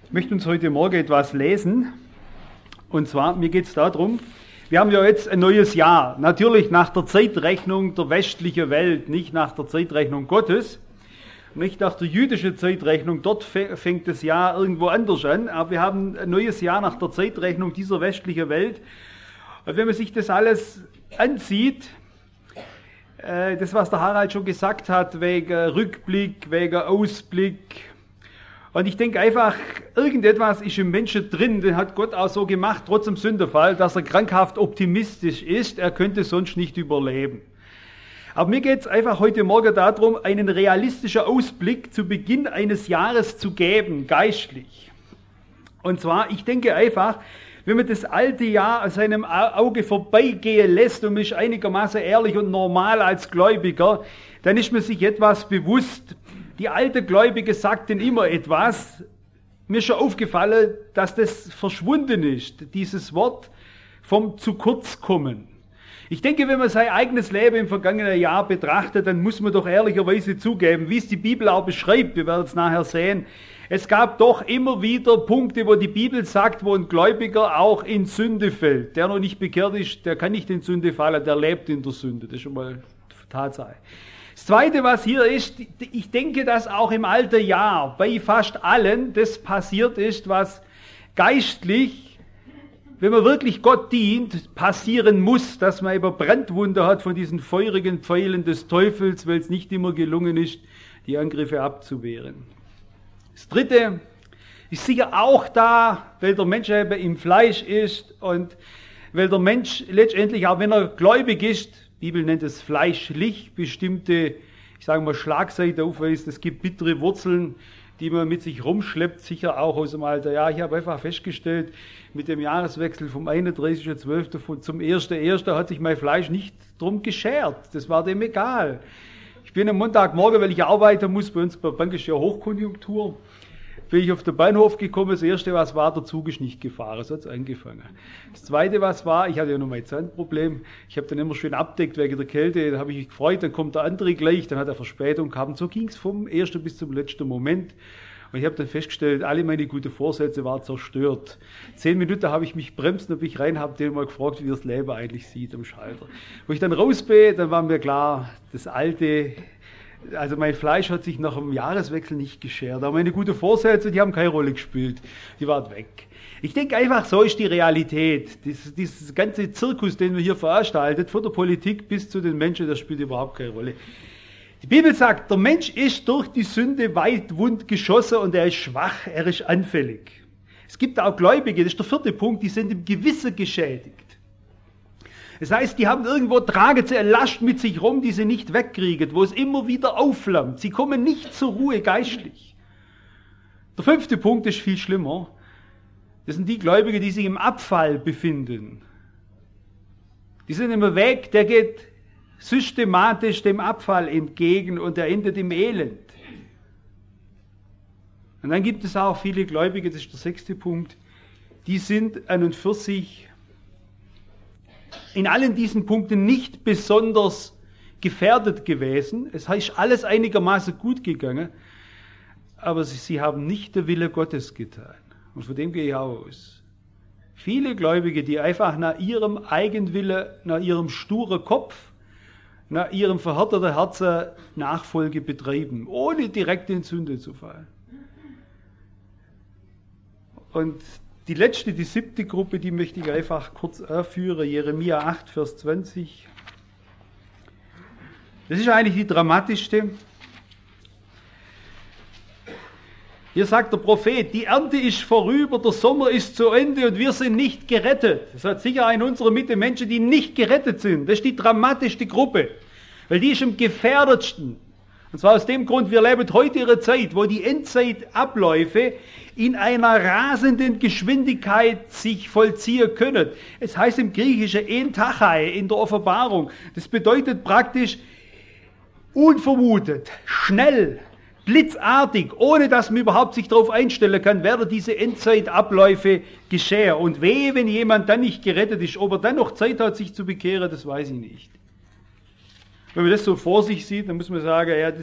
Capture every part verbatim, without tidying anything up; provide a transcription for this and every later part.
Ich möchte uns heute Morgen etwas lesen. Und zwar, mir geht es darum, wir haben ja jetzt ein neues Jahr. Natürlich nach der Zeitrechnung der westlichen Welt, nicht nach der Zeitrechnung Gottes, nicht nach der jüdischen Zeitrechnung. Dort fängt das Jahr irgendwo anders an. Aber wir haben ein neues Jahr nach der Zeitrechnung dieser westlichen Welt. Und wenn man sich das alles ansieht, äh, das, was der Harald schon gesagt hat, wegen Rückblick, wegen Ausblick, und ich denke einfach, irgendetwas ist im Menschen drin, den hat Gott auch so gemacht, trotz dem Sündenfall, dass er krankhaft optimistisch ist, er könnte sonst nicht überleben. Aber mir geht es einfach heute Morgen darum, einen realistischen Ausblick zu Beginn eines Jahres zu geben, geistlich. Und zwar, ich denke einfach, wenn man das alte Jahr an seinem Auge vorbeigehen lässt und man ist einigermaßen ehrlich und normal als Gläubiger, dann ist man sich etwas bewusst. Die alten Gläubige sagten immer etwas. Mir ist schon aufgefallen, dass das verschwunden ist, dieses Wort vom zu kurz kommen. Ich denke, wenn man sein eigenes Leben im vergangenen Jahr betrachtet, dann muss man doch ehrlicherweise zugeben, wie es die Bibel auch beschreibt, wir werden es nachher sehen, es gab doch immer wieder Punkte, wo die Bibel sagt, wo ein Gläubiger auch in Sünde fällt. Der noch nicht bekehrt ist, der kann nicht in Sünde fallen, der lebt in der Sünde. Das ist schon mal Tatsache. Das Zweite, was hier ist, ich denke, dass auch im alten Jahr bei fast allen das passiert ist, was geistlich, wenn man wirklich Gott dient, passieren muss, dass man eben Brandwunde hat von diesen feurigen Pfeilen des Teufels, weil es nicht immer gelungen ist, die Angriffe abzuwehren. Das Dritte ist sicher auch da, weil der Mensch eben im Fleisch ist und weil der Mensch letztendlich, auch wenn er gläubig ist, die Bibel nennt es fleischlich, bestimmte, ich sage mal, Schlagseite aufweist. Es gibt bittere Wurzeln, die man mit sich rumschleppt, sicher auch aus dem Alter. Ja, ich habe einfach festgestellt, mit dem Jahreswechsel vom einunddreißigsten zwölften zum ersten ersten hat sich mein Fleisch nicht drum geschert. Das war dem egal. Ich bin am Montagmorgen, weil ich arbeiten muss, bei uns bei der Bank ist ja Hochkonjunktur, bin ich auf den Bahnhof gekommen. Das erste, was war, der Zug ist nicht gefahren, so hat es angefangen. Das zweite, was war, ich hatte ja noch mein Zahnproblem, ich habe dann immer schön abdeckt wegen der Kälte, da habe ich mich gefreut, dann kommt der andere gleich, dann hat er Verspätung gehabt. Und so ging es vom ersten bis zum letzten Moment. Und ich habe dann festgestellt, alle meine guten Vorsätze waren zerstört. Zehn Minuten habe ich mich bremst und bin ich rein, habe den mal gefragt, wie das Leben eigentlich sieht am Schalter. Wo ich dann raus bin, dann war mir klar, das alte, also mein Fleisch hat sich nach dem Jahreswechsel nicht geschert, aber meine guten Vorsätze, die haben keine Rolle gespielt, die waren weg. Ich denke einfach, so ist die Realität. Dieses, dieses ganze Zirkus, den wir hier veranstaltet, von der Politik bis zu den Menschen, das spielt überhaupt keine Rolle. Die Bibel sagt, der Mensch ist durch die Sünde weit wund geschossen und er ist schwach, er ist anfällig. Es gibt auch Gläubige, das ist der vierte Punkt, die sind im Gewissen geschädigt. Das heißt, die haben irgendwo, tragen sie eine Last mit sich rum, die sie nicht wegkriegen, wo es immer wieder aufflammt. Sie kommen nicht zur Ruhe geistlich. Der fünfte Punkt ist viel schlimmer. Das sind die Gläubigen, die sich im Abfall befinden. Die sind im Weg, der geht systematisch dem Abfall entgegen und er endet im Elend. Und dann gibt es auch viele Gläubige, das ist der sechste Punkt, die sind an und für sich in allen diesen Punkten nicht besonders gefährdet gewesen. Es ist alles einigermaßen gut gegangen, aber sie, sie haben nicht den Wille Gottes getan. Und von dem gehe ich auch aus. Viele Gläubige, die einfach nach ihrem Eigenwille, nach ihrem sturen Kopf, nach ihrem verhärteten Herzen Nachfolge betreiben, ohne direkt in Sünde zu fallen. Und die letzte, die siebte Gruppe, die möchte ich einfach kurz anführen, Jeremia acht, Vers zwanzig. Das ist eigentlich die dramatischste. Hier sagt der Prophet, die Ernte ist vorüber, der Sommer ist zu Ende und wir sind nicht gerettet. Es hat sicher in unserer Mitte Menschen, die nicht gerettet sind. Das ist die dramatischste Gruppe, weil die ist am gefährdetsten. Und zwar aus dem Grund, wir leben heute in einer Zeit, wo die Endzeitabläufe in einer rasenden Geschwindigkeit sich vollziehen können. Es heißt im Griechischen Entachai in der Offenbarung. Das bedeutet praktisch unvermutet, schnell, blitzartig, ohne dass man überhaupt sich darauf einstellen kann, werden diese Endzeitabläufe geschehen. Und wehe, wenn jemand dann nicht gerettet ist, ob er dann noch Zeit hat, sich zu bekehren, das weiß ich nicht. Wenn man das so vor sich sieht, dann muss man sagen, ja, das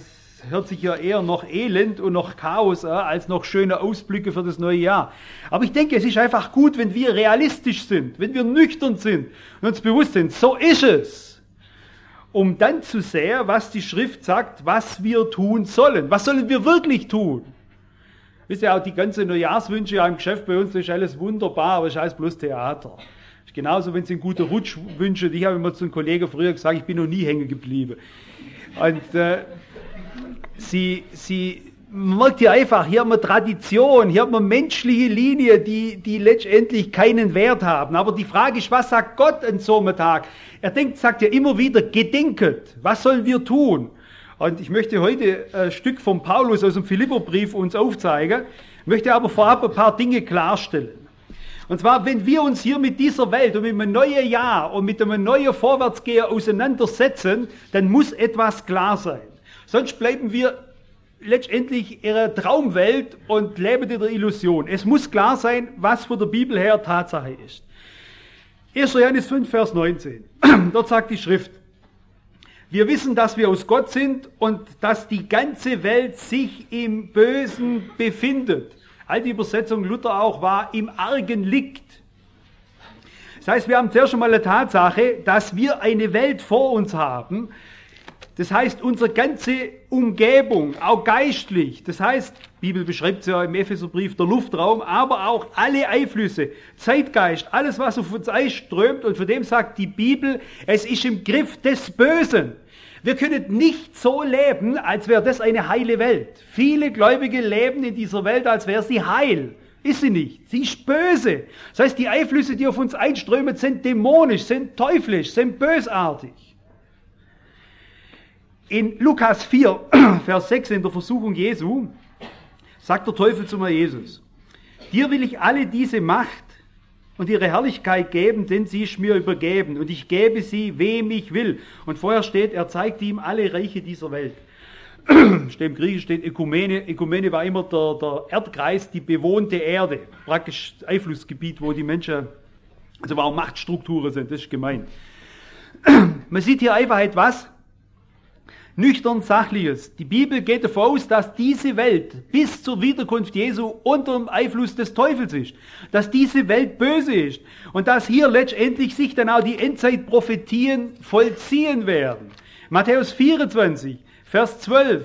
hört sich ja eher noch Elend und noch Chaos an, als noch schöne Ausblicke für das neue Jahr. Aber ich denke, es ist einfach gut, wenn wir realistisch sind, wenn wir nüchtern sind und uns bewusst sind, so ist es. Um dann zu sehen, was die Schrift sagt, was wir tun sollen. Was sollen wir wirklich tun? Wisst ihr, auch die ganzen Neujahrswünsche ja im Geschäft bei uns, das ist alles wunderbar, aber es ist alles bloß Theater. Das ist genauso, wenn Sie einen guten Rutsch wünschen. Ich habe immer zu einem Kollegen früher gesagt, ich bin noch nie hängen geblieben. Und äh, sie, sie merkt hier einfach, hier haben wir Tradition, hier haben wir menschliche Linien, die, die letztendlich keinen Wert haben. Aber die Frage ist, was sagt Gott an so einem Tag? Er denkt, sagt ja immer wieder, gedenket, was sollen wir tun? Und ich möchte heute ein Stück von Paulus aus dem Philipperbrief uns aufzeigen, möchte aber vorab ein paar Dinge klarstellen. Und zwar, wenn wir uns hier mit dieser Welt und mit einem neuen Jahr und mit einem neuen Vorwärtsgehen auseinandersetzen, dann muss etwas klar sein. Sonst bleiben wir letztendlich in einer Traumwelt und leben in der Illusion. Es muss klar sein, was von der Bibel her Tatsache ist. erster Johannes fünf, Vers neunzehn. Dort sagt die Schrift, wir wissen, dass wir aus Gott sind und dass die ganze Welt sich im Bösen befindet. Alte Übersetzung, Luther auch, war im Argen liegt. Das heißt, wir haben zuerst einmal eine Tatsache, dass wir eine Welt vor uns haben. Das heißt, unsere ganze Umgebung, auch geistlich, das heißt, die Bibel beschreibt es ja im Epheserbrief, der Luftraum, aber auch alle Einflüsse, Zeitgeist, alles, was auf uns einströmt, und von dem sagt die Bibel, es ist im Griff des Bösen. Wir können nicht so leben, als wäre das eine heile Welt. Viele Gläubige leben in dieser Welt, als wäre sie heil. Ist sie nicht. Sie ist böse. Das heißt, die Einflüsse, die auf uns einströmen, sind dämonisch, sind teuflisch, sind bösartig. In Lukas vier, Vers sechs, in der Versuchung Jesu, sagt der Teufel zu mir Jesus, dir will ich alle diese Macht und ihre Herrlichkeit geben, denn sie ist mir übergeben und ich gebe sie, wem ich will. Und vorher steht, er zeigt ihm alle Reiche dieser Welt. Steht im Griechen steht Ökumene. Ökumene war immer der, der Erdkreis, die bewohnte Erde. Praktisch das Einflussgebiet, wo die Menschen, also wo auch Machtstrukturen sind, das ist gemein. Man sieht hier einfach etwas nüchtern Sachliches. Die Bibel geht davon aus, dass diese Welt bis zur Wiederkunft Jesu unter dem Einfluss des Teufels ist. Dass diese Welt böse ist. Und dass hier letztendlich sich dann auch die Endzeitprophetien vollziehen werden. Matthäus vierundzwanzig, Vers zwölf.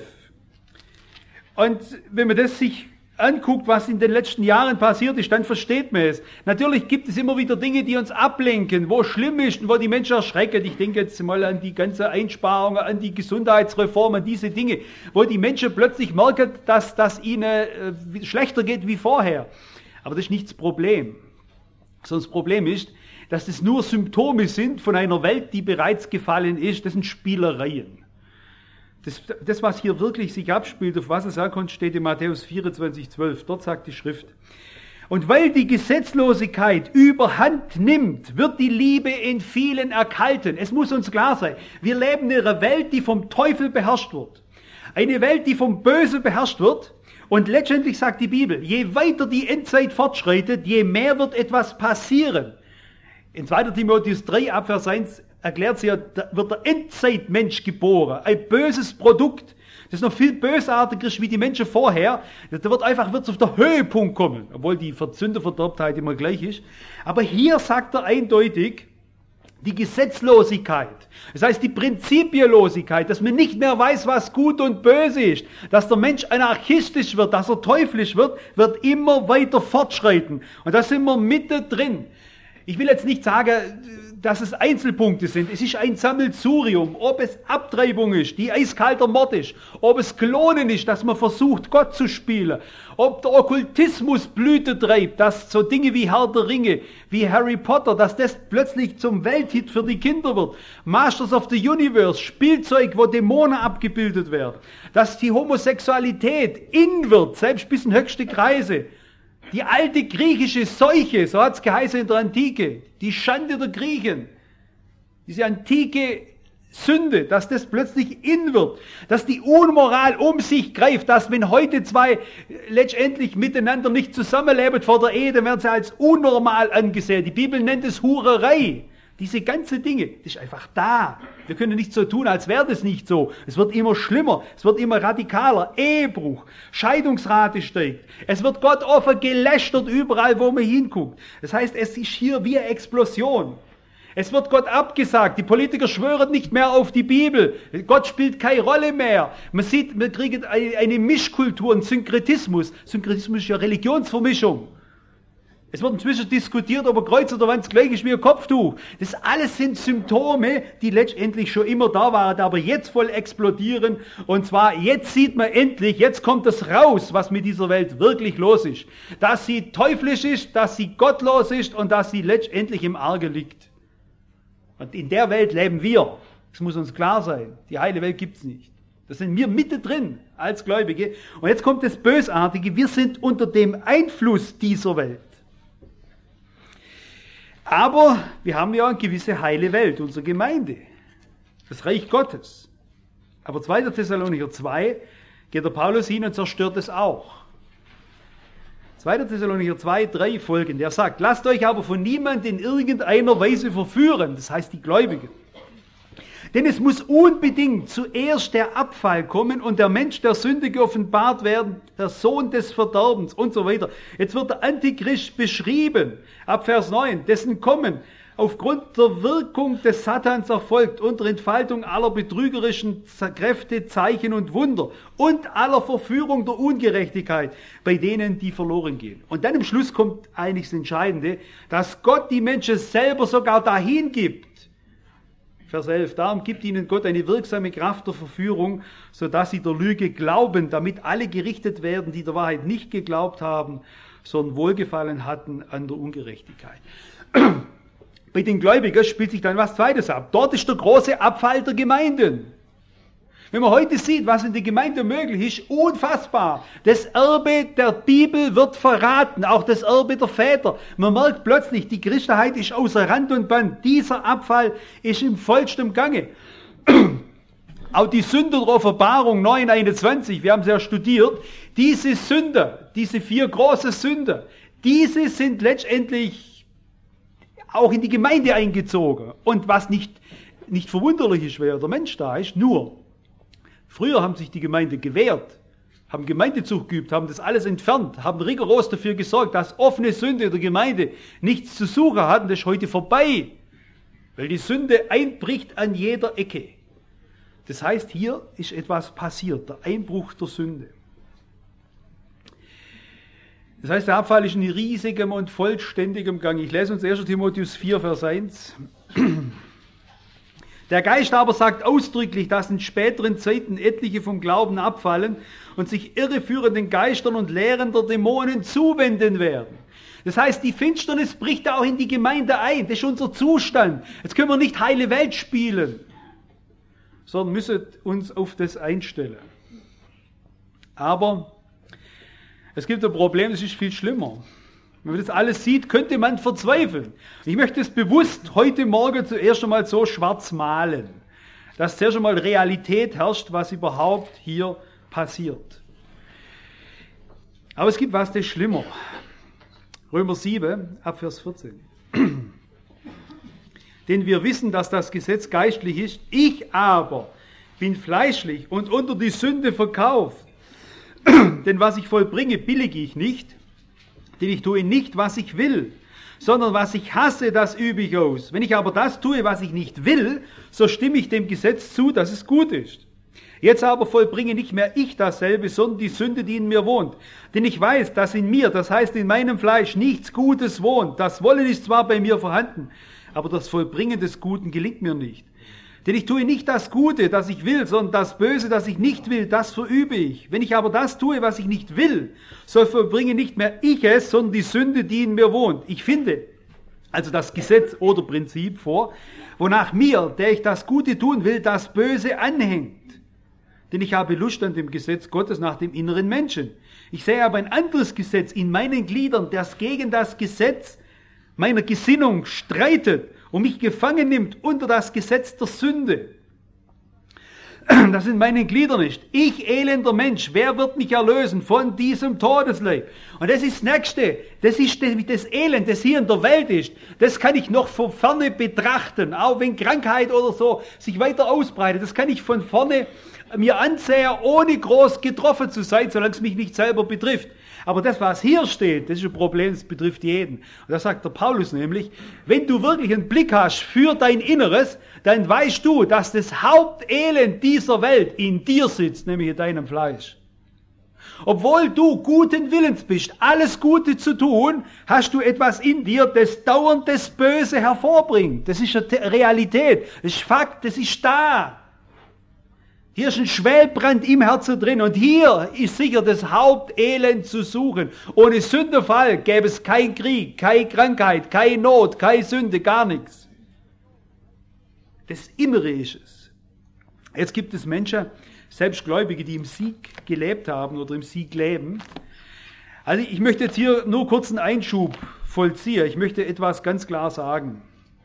Und wenn man das sich anguckt, was in den letzten Jahren passiert ist, dann versteht man es. Natürlich gibt es immer wieder Dinge, die uns ablenken, wo schlimm ist und wo die Menschen erschrecken. Ich denke jetzt mal an die ganze Einsparungen, an die Gesundheitsreform, an diese Dinge, wo die Menschen plötzlich merken, dass das ihnen äh, schlechter geht wie vorher. Aber das ist nicht das Problem. Sondern das Problem ist, dass das nur Symptome sind von einer Welt, die bereits gefallen ist. Das sind Spielereien. Das, das, was hier wirklich sich abspielt, auf was es ankommt, steht in Matthäus vierundzwanzig, zwölf. Dort sagt die Schrift, und weil die Gesetzlosigkeit überhand nimmt, wird die Liebe in vielen erkalten. Es muss uns klar sein, wir leben in einer Welt, die vom Teufel beherrscht wird. Eine Welt, die vom Bösen beherrscht wird. Und letztendlich sagt die Bibel, je weiter die Endzeit fortschreitet, je mehr wird etwas passieren. In zweiter Timotheus drei, Abvers eins, erklärt sie ja, da wird der Endzeitmensch geboren. Ein böses Produkt, das noch viel bösartiger ist wie die Menschen vorher. Da wird einfach wird's auf den Höhepunkt kommen, obwohl die Sündenverderbtheit immer gleich ist. Aber hier sagt er eindeutig, die Gesetzlosigkeit, das heißt die Prinzipienlosigkeit, dass man nicht mehr weiß, was gut und böse ist, dass der Mensch anarchistisch wird, dass er teuflisch wird, wird immer weiter fortschreiten. Und da sind wir mittendrin. Ich will jetzt nicht sagen, dass es Einzelpunkte sind. Es ist ein Sammelsurium. Ob es Abtreibung ist, die eiskalter Mord ist, ob es Klonen ist, dass man versucht, Gott zu spielen, ob der Okkultismus Blüte treibt, dass so Dinge wie Herr der Ringe, wie Harry Potter, dass das plötzlich zum Welthit für die Kinder wird. Masters of the Universe, Spielzeug, wo Dämonen abgebildet werden. Dass die Homosexualität in wird, selbst bis in höchste Kreise. Die alte griechische Seuche, so hat es geheißen in der Antike, die Schande der Griechen, diese antike Sünde, dass das plötzlich in wird, dass die Unmoral um sich greift, dass wenn heute zwei letztendlich miteinander nicht zusammenleben vor der Ehe, dann werden sie als unnormal angesehen. Die Bibel nennt es Hurerei. Diese ganzen Dinge, das ist einfach da. Wir können nicht so tun, als wäre das nicht so. Es wird immer schlimmer, es wird immer radikaler. Ehebruch, Scheidungsrate steigt. Es wird Gott offen gelästert überall, wo man hinguckt. Das heißt, es ist hier wie eine Explosion. Es wird Gott abgesagt. Die Politiker schwören nicht mehr auf die Bibel. Gott spielt keine Rolle mehr. Man sieht, wir kriegen eine Mischkultur, einen Synkretismus. Synkretismus ist ja Religionsvermischung. Es wird inzwischen diskutiert, ob ein Kreuz oder Wand das gleich ist wie ein Kopftuch. Das alles sind Symptome, die letztendlich schon immer da waren, aber jetzt voll explodieren. Und zwar, jetzt sieht man endlich, jetzt kommt das raus, was mit dieser Welt wirklich los ist. Dass sie teuflisch ist, dass sie gottlos ist und dass sie letztendlich im Arge liegt. Und in der Welt leben wir. Das muss uns klar sein. Die heile Welt gibt's nicht. Das sind wir mittendrin als Gläubige. Und jetzt kommt das Bösartige. Wir sind unter dem Einfluss dieser Welt. Aber wir haben ja eine gewisse heile Welt, unsere Gemeinde. Das Reich Gottes. Aber zweiter Thessalonicher zwei geht der Paulus hin und zerstört es auch. zweiter Thessalonicher zwei, drei folgende. Er sagt, lasst euch aber von niemand in irgendeiner Weise verführen, das heißt die Gläubigen. Denn es muss unbedingt zuerst der Abfall kommen und der Mensch der Sünde geoffenbart werden, der Sohn des Verderbens und so weiter. Jetzt wird der Antichrist beschrieben, ab Vers neun, dessen Kommen aufgrund der Wirkung des Satans erfolgt, unter Entfaltung aller betrügerischen Kräfte, Zeichen und Wunder und aller Verführung der Ungerechtigkeit bei denen, die verloren gehen. Und dann im Schluss kommt eigentlich das Entscheidende, dass Gott die Menschen selber sogar dahin gibt. Vers elf, darum gibt ihnen Gott eine wirksame Kraft der Verführung, sodass sie der Lüge glauben, damit alle gerichtet werden, die der Wahrheit nicht geglaubt haben, sondern Wohlgefallen hatten an der Ungerechtigkeit. Bei den Gläubigen spielt sich dann was Zweites ab. Dort ist der große Abfall der Gemeinden. Wenn man heute sieht, was in der Gemeinde möglich ist, unfassbar. Das Erbe der Bibel wird verraten, auch das Erbe der Väter. Man merkt plötzlich, die Christenheit ist außer Rand und Band. Dieser Abfall ist im vollsten Gange. Auch die Sünder der Offenbarung neun einundzwanzig, wir haben sie ja studiert, diese Sünder, diese vier große Sünder, diese sind letztendlich auch in die Gemeinde eingezogen. Und was nicht, nicht verwunderlich ist, wer der Mensch da ist, nur früher haben sich die Gemeinde gewehrt, haben Gemeindezug geübt, haben das alles entfernt, haben rigoros dafür gesorgt, dass offene Sünde in der Gemeinde nichts zu suchen hatten. Das ist heute vorbei, weil die Sünde einbricht an jeder Ecke. Das heißt, hier ist etwas passiert, der Einbruch der Sünde. Das heißt, der Abfall ist in riesigem und vollständigem Gang. Ich lese uns erster Timotheus vier, Vers eins. Der Geist aber sagt ausdrücklich, dass in späteren Zeiten etliche vom Glauben abfallen und sich irreführenden Geistern und Lehren der Dämonen zuwenden werden. Das heißt, die Finsternis bricht auch in die Gemeinde ein. Das ist unser Zustand. Jetzt können wir nicht heile Welt spielen, sondern müssen uns auf das einstellen. Aber es gibt ein Problem, das ist viel schlimmer. Wenn man das alles sieht, könnte man verzweifeln. Ich möchte es bewusst heute Morgen zuerst einmal so schwarz malen, dass zuerst einmal Realität herrscht, was überhaupt hier passiert. Aber es gibt was, das ist schlimmer. Römer sieben, ab Vers vierzehn. Denn wir wissen, dass das Gesetz geistlich ist. Ich aber bin fleischlich und unter die Sünde verkauft. Denn was ich vollbringe, billige ich nicht. Denn ich tue nicht, was ich will, sondern was ich hasse, das übe ich aus. Wenn ich aber das tue, was ich nicht will, so stimme ich dem Gesetz zu, dass es gut ist. Jetzt aber vollbringe nicht mehr ich dasselbe, sondern die Sünde, die in mir wohnt. Denn ich weiß, dass in mir, das heißt in meinem Fleisch, nichts Gutes wohnt. Das Wollen ist zwar bei mir vorhanden, aber das Vollbringen des Guten gelingt mir nicht. Denn ich tue nicht das Gute, das ich will, sondern das Böse, das ich nicht will, das verübe ich. Wenn ich aber das tue, was ich nicht will, so vollbringe nicht mehr ich es, sondern die Sünde, die in mir wohnt. Ich finde also das Gesetz oder Prinzip vor, wonach mir, der ich das Gute tun will, das Böse anhängt. Denn ich habe Lust an dem Gesetz Gottes nach dem inneren Menschen. Ich sehe aber ein anderes Gesetz in meinen Gliedern, das gegen das Gesetz meiner Gesinnung streitet und mich gefangen nimmt unter das Gesetz der Sünde. Das sind meine Glieder nicht. Ich, elender Mensch, wer wird mich erlösen von diesem Todesleib? Und das ist das Nächste. Das ist das Elend, das hier in der Welt ist. Das kann ich noch von ferne betrachten. Auch wenn Krankheit oder so sich weiter ausbreitet. Das kann ich von vorne mir ansehen, ohne groß getroffen zu sein, solange es mich nicht selber betrifft. Aber das, was hier steht, das ist ein Problem, das betrifft jeden. Und da sagt der Paulus nämlich, wenn du wirklich einen Blick hast für dein Inneres, dann weißt du, dass das Hauptelend dieser Welt in dir sitzt, nämlich in deinem Fleisch. Obwohl du guten Willens bist, alles Gute zu tun, hast du etwas in dir, das dauernd das Böse hervorbringt. Das ist eine Realität, das ist Fakt, das ist da. Hier ist ein Schwelbrand im Herzen drin und hier ist sicher das Hauptelend zu suchen. Ohne Sündenfall gäbe es keinen Krieg, keine Krankheit, keine Not, keine Sünde, gar nichts. Das Innere ist es. Jetzt gibt es Menschen, selbst Gläubige, die im Sieg gelebt haben oder im Sieg leben. Also ich möchte jetzt hier nur kurz einen Einschub vollziehen. Ich möchte etwas ganz klar sagen.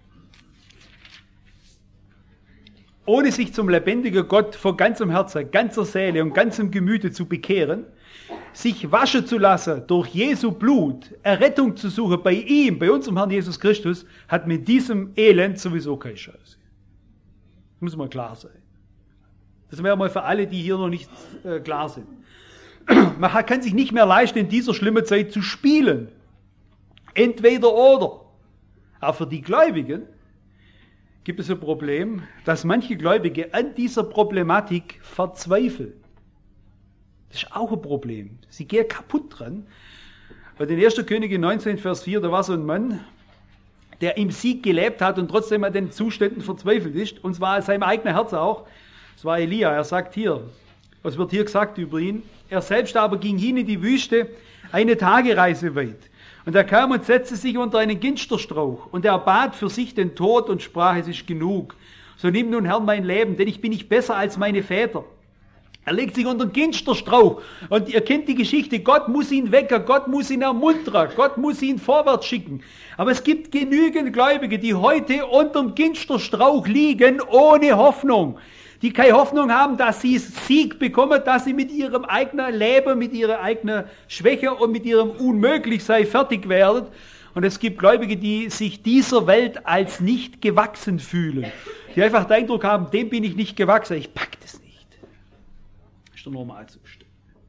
Ohne sich zum lebendigen Gott von ganzem Herzen, ganzer Seele und ganzem Gemüte zu bekehren, sich waschen zu lassen durch Jesu Blut, Errettung zu suchen bei ihm, bei unserem Herrn Jesus Christus, hat mit diesem Elend sowieso keine Chance. Muss mal klar sein. Das wäre mal für alle, die hier noch nicht äh, klar sind. Man kann sich nicht mehr leisten, in dieser schlimmen Zeit zu spielen. Entweder oder. Aber für die Gläubigen gibt es ein Problem, dass manche Gläubige an dieser Problematik verzweifeln. Das ist auch ein Problem. Sie gehen kaputt dran. Bei den ersten Könige neunzehn, Vers vier, da war so ein Mann, der im Sieg gelebt hat und trotzdem an den Zuständen verzweifelt ist. Und zwar in seinem eigenen Herz auch. Das war Elia. Er sagt hier, was wird hier gesagt über ihn? Er selbst aber ging hin in die Wüste, eine Tagereise weit. Und er kam und setzte sich unter einen Ginsterstrauch. Und er bat für sich den Tod und sprach, es ist genug. So nimm nun, Herr, mein Leben, denn ich bin nicht besser als meine Väter. Er legt sich unter den Ginsterstrauch. Und ihr kennt die Geschichte, Gott muss ihn wecken, Gott muss ihn ermuntern, Gott muss ihn vorwärts schicken. Aber es gibt genügend Gläubige, die heute unter dem Ginsterstrauch liegen, ohne Hoffnung. Die keine Hoffnung haben, dass sie Sieg bekommen, dass sie mit ihrem eigenen Leben, mit ihrer eigenen Schwäche und mit ihrem Unmöglichsein fertig werden. Und es gibt Gläubige, die sich dieser Welt als nicht gewachsen fühlen. Die einfach den Eindruck haben, dem bin ich nicht gewachsen, ich pack das nicht. Das ist der Normalzustand.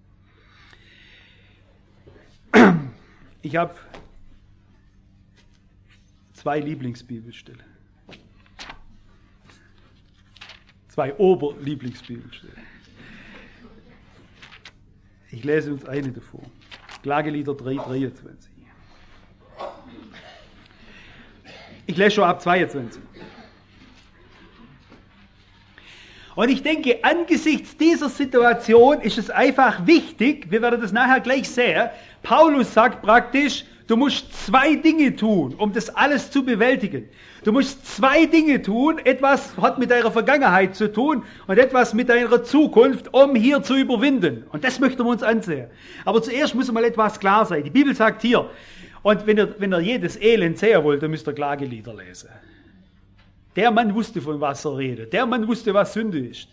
Ich habe zwei Lieblingsbibelstellen. Zwei Oberlieblingsbibelstellen. Ich lese uns eine davor. Klagelieder drei, dreiundzwanzig. Ich lese schon ab zweiundzwanzig. Und ich denke, angesichts dieser Situation ist es einfach wichtig, wir werden das nachher gleich sehen, Paulus sagt praktisch, du musst zwei Dinge tun, um das alles zu bewältigen. Du musst zwei Dinge tun, etwas hat mit deiner Vergangenheit zu tun und etwas mit deiner Zukunft, um hier zu überwinden. Und das möchten wir uns ansehen. Aber zuerst muss mal etwas klar sein. Die Bibel sagt hier, und wenn ihr, wenn ihr jedes Elend sehen wollt, dann müsst ihr Klagelieder lesen. Der Mann wusste, von was er redet. Der Mann wusste, was Sünde ist.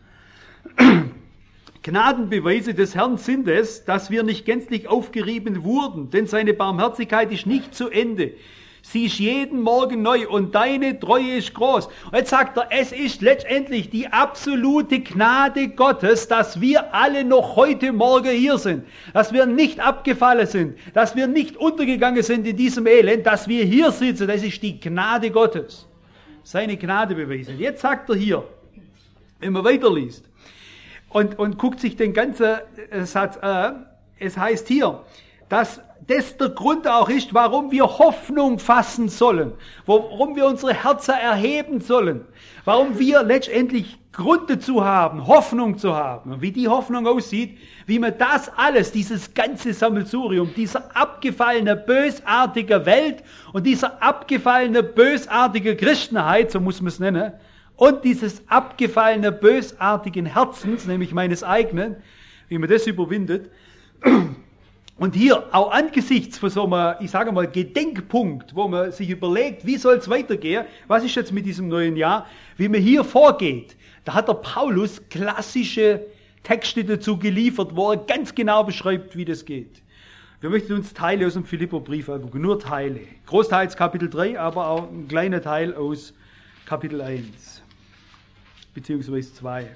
Gnadenbeweise des Herrn sind es, dass wir nicht gänzlich aufgerieben wurden, denn seine Barmherzigkeit ist nicht zu Ende. Sie ist jeden Morgen neu und deine Treue ist groß. Und jetzt sagt er, es ist letztendlich die absolute Gnade Gottes, dass wir alle noch heute Morgen hier sind. Dass wir nicht abgefallen sind. Dass wir nicht untergegangen sind in diesem Elend. Dass wir hier sitzen, das ist die Gnade Gottes. Seine Gnade beweisen. Jetzt sagt er hier, wenn man weiterliest und, und guckt sich den ganzen Satz an, es heißt hier, dass das der Grund auch ist, warum wir Hoffnung fassen sollen, warum wir unsere Herzen erheben sollen, warum wir letztendlich Grund dazu haben, Hoffnung zu haben. Und wie die Hoffnung aussieht, wie man das alles, dieses ganze Sammelsurium, dieser abgefallene, bösartige Welt und dieser abgefallene, bösartige Christenheit, so muss man es nennen, und dieses abgefallene, bösartigen Herzens, nämlich meines eigenen, wie man das überwindet, Und hier, auch angesichts von so einem, ich sage mal, Gedenkpunkt, wo man sich überlegt, wie soll es weitergehen, was ist jetzt mit diesem neuen Jahr, wie man hier vorgeht, da hat der Paulus klassische Texte dazu geliefert, wo er ganz genau beschreibt, wie das geht. Wir möchten uns Teile aus dem Philipperbrief angucken, nur Teile. Großteils Kapitel drei, aber auch ein kleiner Teil aus Kapitel eins, beziehungsweise zwei.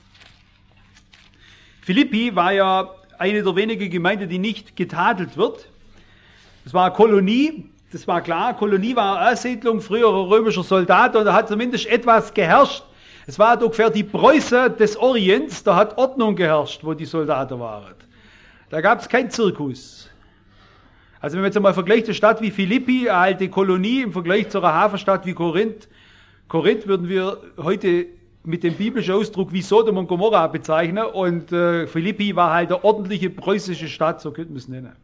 Philippi war ja eine der wenigen Gemeinden, die nicht getadelt wird. Das war eine Kolonie, das war klar, Kolonie war eine Ansiedlung früherer römischer Soldaten und da hat zumindest etwas geherrscht. Es war ungefähr die Preußen des Orients, da hat Ordnung geherrscht, wo die Soldaten waren. Da gab es keinen Zirkus. Also wenn man jetzt einmal vergleicht, eine Stadt wie Philippi, eine alte Kolonie, im Vergleich zu einer Hafenstadt wie Korinth, Korinth würden wir heute mit dem biblischen Ausdruck wie Sodom und Gomorra bezeichnen und äh, Philippi war halt eine ordentliche preußische Stadt, so könnte man es nennen.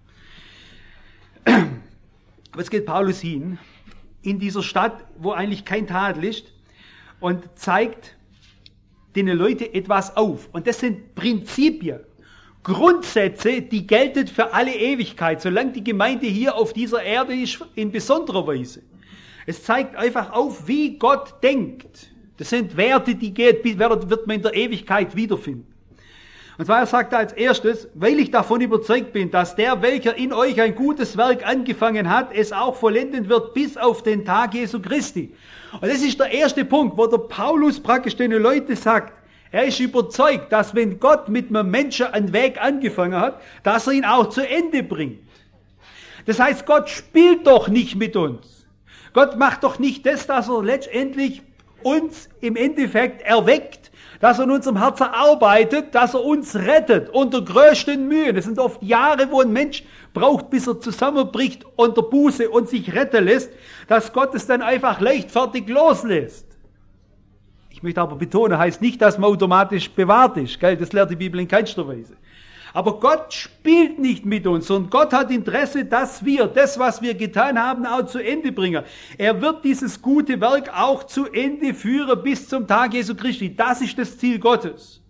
Aber jetzt geht Paulus hin, in dieser Stadt, wo eigentlich kein Tadel ist, und zeigt den Leuten etwas auf. Und das sind Prinzipien, Grundsätze, die gelten für alle Ewigkeit, solange die Gemeinde hier auf dieser Erde ist, in besonderer Weise. Es zeigt einfach auf, wie Gott denkt. Das sind Werte, die geht, wird man in der Ewigkeit wiederfinden. Und zwar sagt er als erstes, weil ich davon überzeugt bin, dass der, welcher in euch ein gutes Werk angefangen hat, es auch vollenden wird bis auf den Tag Jesu Christi. Und das ist der erste Punkt, wo der Paulus praktisch den Leuten sagt, er ist überzeugt, dass wenn Gott mit einem Menschen einen Weg angefangen hat, dass er ihn auch zu Ende bringt. Das heißt, Gott spielt doch nicht mit uns. Gott macht doch nicht das, dass er letztendlich uns im Endeffekt erweckt, dass er in unserem Herzen arbeitet, dass er uns rettet, unter größten Mühen. Das sind oft Jahre, wo ein Mensch braucht, bis er zusammenbricht unter Buße und sich retten lässt, dass Gott es dann einfach leichtfertig loslässt. Ich möchte aber betonen, heißt nicht, dass man automatisch bewahrt ist. Gell? Das lehrt die Bibel in keinster Weise. Aber Gott spielt nicht mit uns, sondern Gott hat Interesse, dass wir das, was wir getan haben, auch zu Ende bringen. Er wird dieses gute Werk auch zu Ende führen bis zum Tag Jesu Christi. Das ist das Ziel Gottes.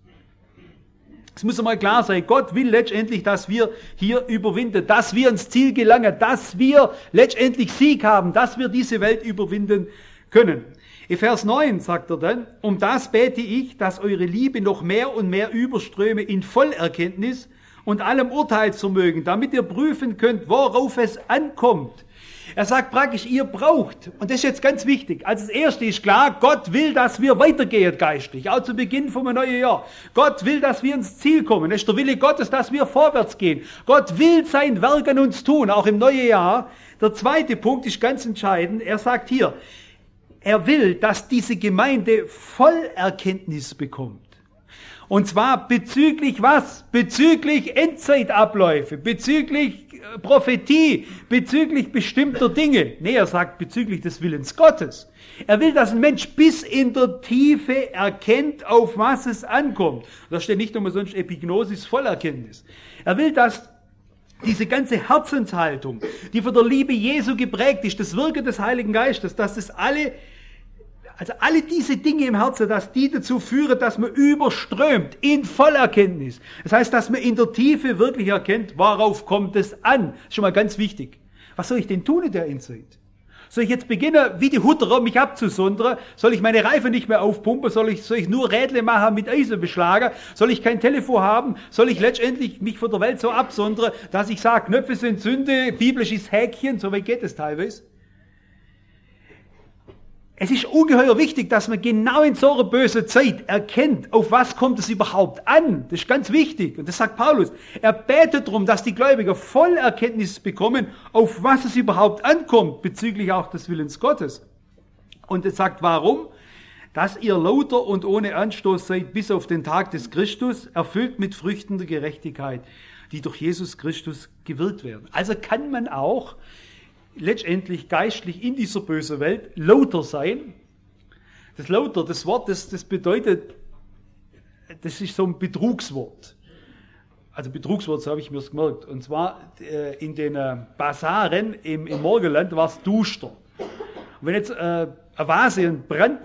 Es muss einmal klar sein, Gott will letztendlich, dass wir hier überwinden, dass wir ins Ziel gelangen, dass wir letztendlich Sieg haben, dass wir diese Welt überwinden können. In Vers neun sagt er dann, um das bete ich, dass eure Liebe noch mehr und mehr überströme in Vollerkenntnis und allem Urteilsvermögen, damit ihr prüfen könnt, worauf es ankommt. Er sagt praktisch, ihr braucht, und das ist jetzt ganz wichtig, als das Erste ist klar, Gott will, dass wir weitergehen geistlich, auch zu Beginn vom neuen Jahr. Gott will, dass wir ins Ziel kommen. Es ist der Wille Gottes, dass wir vorwärts gehen. Gott will sein Werk an uns tun, auch im neuen Jahr. Der zweite Punkt ist ganz entscheidend. Er sagt hier, er will, dass diese Gemeinde Vollerkenntnis bekommt. Und zwar bezüglich was? Bezüglich Endzeitabläufe, bezüglich Prophetie, bezüglich bestimmter Dinge. Nee, er sagt bezüglich des Willens Gottes. Er will, dass ein Mensch bis in der Tiefe erkennt, auf was es ankommt. Da steht nicht umsonst Epignosis, Vollerkenntnis. Er will, dass diese ganze Herzenshaltung, die von der Liebe Jesu geprägt ist, das Wirken des Heiligen Geistes, dass das alle, also alle diese Dinge im Herzen, dass die dazu führen, dass man überströmt in Vollerkenntnis. Das heißt, dass man in der Tiefe wirklich erkennt, worauf kommt es an. Das ist schon mal ganz wichtig. Was soll ich denn tun in der Endzeit? Soll ich jetzt beginnen, wie die Hutterer, mich abzusondern? Soll ich meine Reifen nicht mehr aufpumpen? Soll ich, soll ich nur Rädle machen, mit Eisen beschlagen? Soll ich kein Telefon haben? Soll ich letztendlich mich von der Welt so absondern, dass ich sage, Knöpfe sind Sünde, biblisches Häkchen? So weit geht es teilweise. Es ist ungeheuer wichtig, dass man genau in so einer bösen Zeit erkennt, auf was kommt es überhaupt an. Das ist ganz wichtig. Und das sagt Paulus. Er betet darum, dass die Gläubiger voll Erkenntnis bekommen, auf was es überhaupt ankommt, bezüglich auch des Willens Gottes. Und er sagt, warum? Dass ihr lauter und ohne Anstoß seid bis auf den Tag des Christus, erfüllt mit Früchten der Gerechtigkeit, die durch Jesus Christus gewirkt werden. Also kann man auch letztendlich geistlich in dieser bösen Welt lauter sein. Das lauter, das Wort, das, das bedeutet, das ist so ein Betrugswort. Also Betrugswort, so habe ich mir das gemerkt. Und zwar äh, in den äh, Basaren im, im Morgenland war es duster. Und wenn jetzt äh, eine Vase, ein Brand,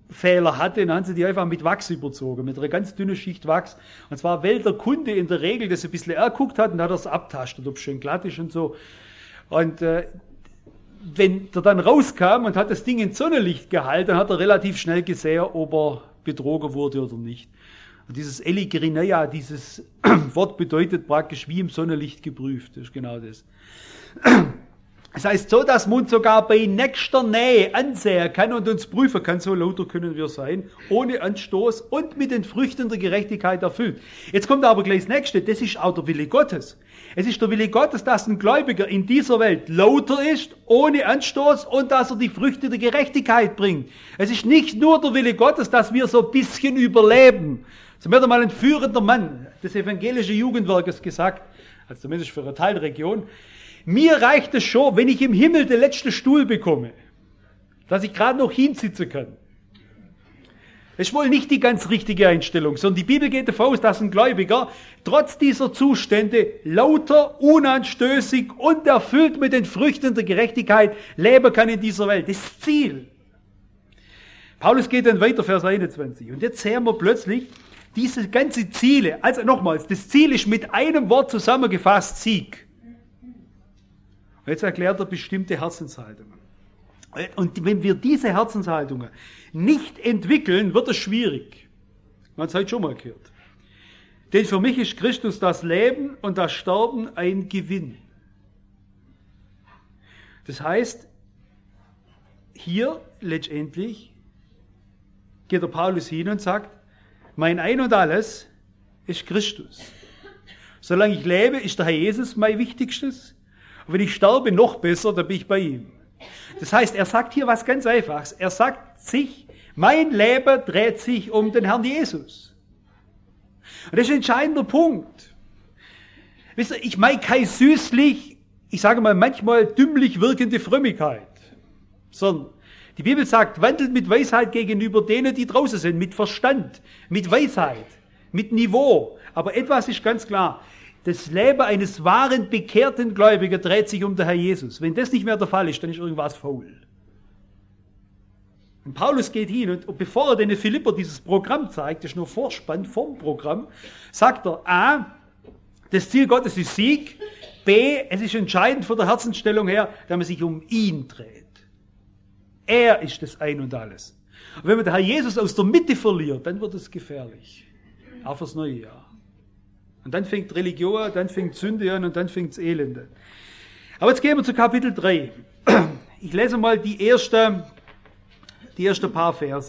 Fehler hatte, dann haben sie die einfach mit Wachs überzogen, mit einer ganz dünnen Schicht Wachs. Und zwar, weil der Kunde in der Regel das ein bisschen erguckt hat und hat er es abtastet, ob es schön glatt ist und so. Und äh, wenn der dann rauskam und hat das Ding ins Sonnenlicht gehalten, dann hat er relativ schnell gesehen, ob er betrogen wurde oder nicht. Und dieses Eligrineia, dieses Wort bedeutet praktisch wie im Sonnenlicht geprüft. Das ist genau das. Das heißt so, dass man uns sogar bei nächster Nähe ansehen kann und uns prüfen kann, so lauter können wir sein, ohne Anstoß und mit den Früchten der Gerechtigkeit erfüllt. Jetzt kommt aber gleich das Nächste, das ist auch der Wille Gottes. Es ist der Wille Gottes, dass ein Gläubiger in dieser Welt lauter ist, ohne Anstoß und dass er die Früchte der Gerechtigkeit bringt. Es ist nicht nur der Wille Gottes, dass wir so ein bisschen überleben. So wird einmal ein führender Mann des evangelischen Jugendwerkes gesagt, also zumindest für eine Teilregion, mir reicht es schon, wenn ich im Himmel den letzten Stuhl bekomme, dass ich gerade noch hinsitzen kann. Das ist wohl nicht die ganz richtige Einstellung, sondern die Bibel geht davon aus, dass ein Gläubiger trotz dieser Zustände lauter, unanstößig und erfüllt mit den Früchten der Gerechtigkeit leben kann in dieser Welt. Das ist das Ziel. Paulus geht dann weiter, Vers einundzwanzig. Und jetzt sehen wir plötzlich diese ganzen Ziele. Also nochmals, das Ziel ist mit einem Wort zusammengefasst, Sieg. Und jetzt erklärt er bestimmte Herzenshaltungen. Und wenn wir diese Herzenshaltungen nicht entwickeln, wird es schwierig. Man hat es heute schon mal gehört. Denn für mich ist Christus das Leben und das Sterben ein Gewinn. Das heißt, hier letztendlich geht der Paulus hin und sagt, mein Ein und Alles ist Christus. Solange ich lebe, ist der Herr Jesus mein Wichtigstes. Und wenn ich sterbe, noch besser, dann bin ich bei ihm. Das heißt, er sagt hier was ganz Einfaches. Er sagt sich, mein Leben dreht sich um den Herrn Jesus. Und das ist ein entscheidender Punkt. Wisst ihr, ich meine kein süßlich, ich sage mal manchmal dümmlich wirkende Frömmigkeit, sondern die Bibel sagt, wandelt mit Weisheit gegenüber denen, die draußen sind, mit Verstand, mit Weisheit, mit Niveau. Aber etwas ist ganz klar. Das Leben eines wahren, bekehrten Gläubigen dreht sich um den Herr Jesus. Wenn das nicht mehr der Fall ist, dann ist irgendwas faul. Und Paulus geht hin und, und bevor er den Philipper dieses Programm zeigt, das ist nur Vorspann vom Programm, sagt er, A, das Ziel Gottes ist Sieg, B, es ist entscheidend von der Herzensstellung her, dass man sich um ihn dreht. Er ist das Ein und Alles. Und wenn man den Herr Jesus aus der Mitte verliert, dann wird es gefährlich. Auch fürs neue Jahr. Und dann fängt Religion an, dann fängt Sünde an und dann fängt das Elende. Aber jetzt gehen wir zu Kapitel drei. Ich lese mal die ersten die erste paar Verse.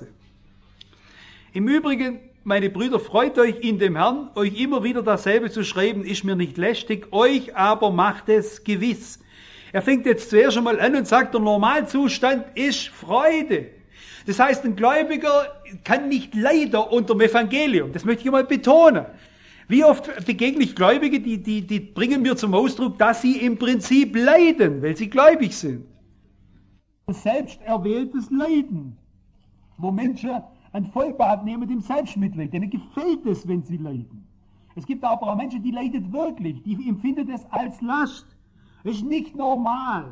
Im Übrigen, meine Brüder, freut euch in dem Herrn, euch immer wieder dasselbe zu schreiben, ist mir nicht lästig, euch aber macht es gewiss. Er fängt jetzt zuerst schon mal an und sagt, der Normalzustand ist Freude. Das heißt, ein Gläubiger kann nicht leiden unter dem Evangelium. Das möchte ich mal betonen. Wie oft begegne ich Gläubige, die, die, die bringen mir zum Ausdruck, dass sie im Prinzip leiden, weil sie gläubig sind. Selbst erwähltes Leiden, wo Menschen ein Vollbad nehmen im Selbstmitleid. Denen gefällt es, wenn sie leiden. Es gibt aber auch Menschen, die leiden wirklich, die empfinden es als Last. Das ist nicht normal.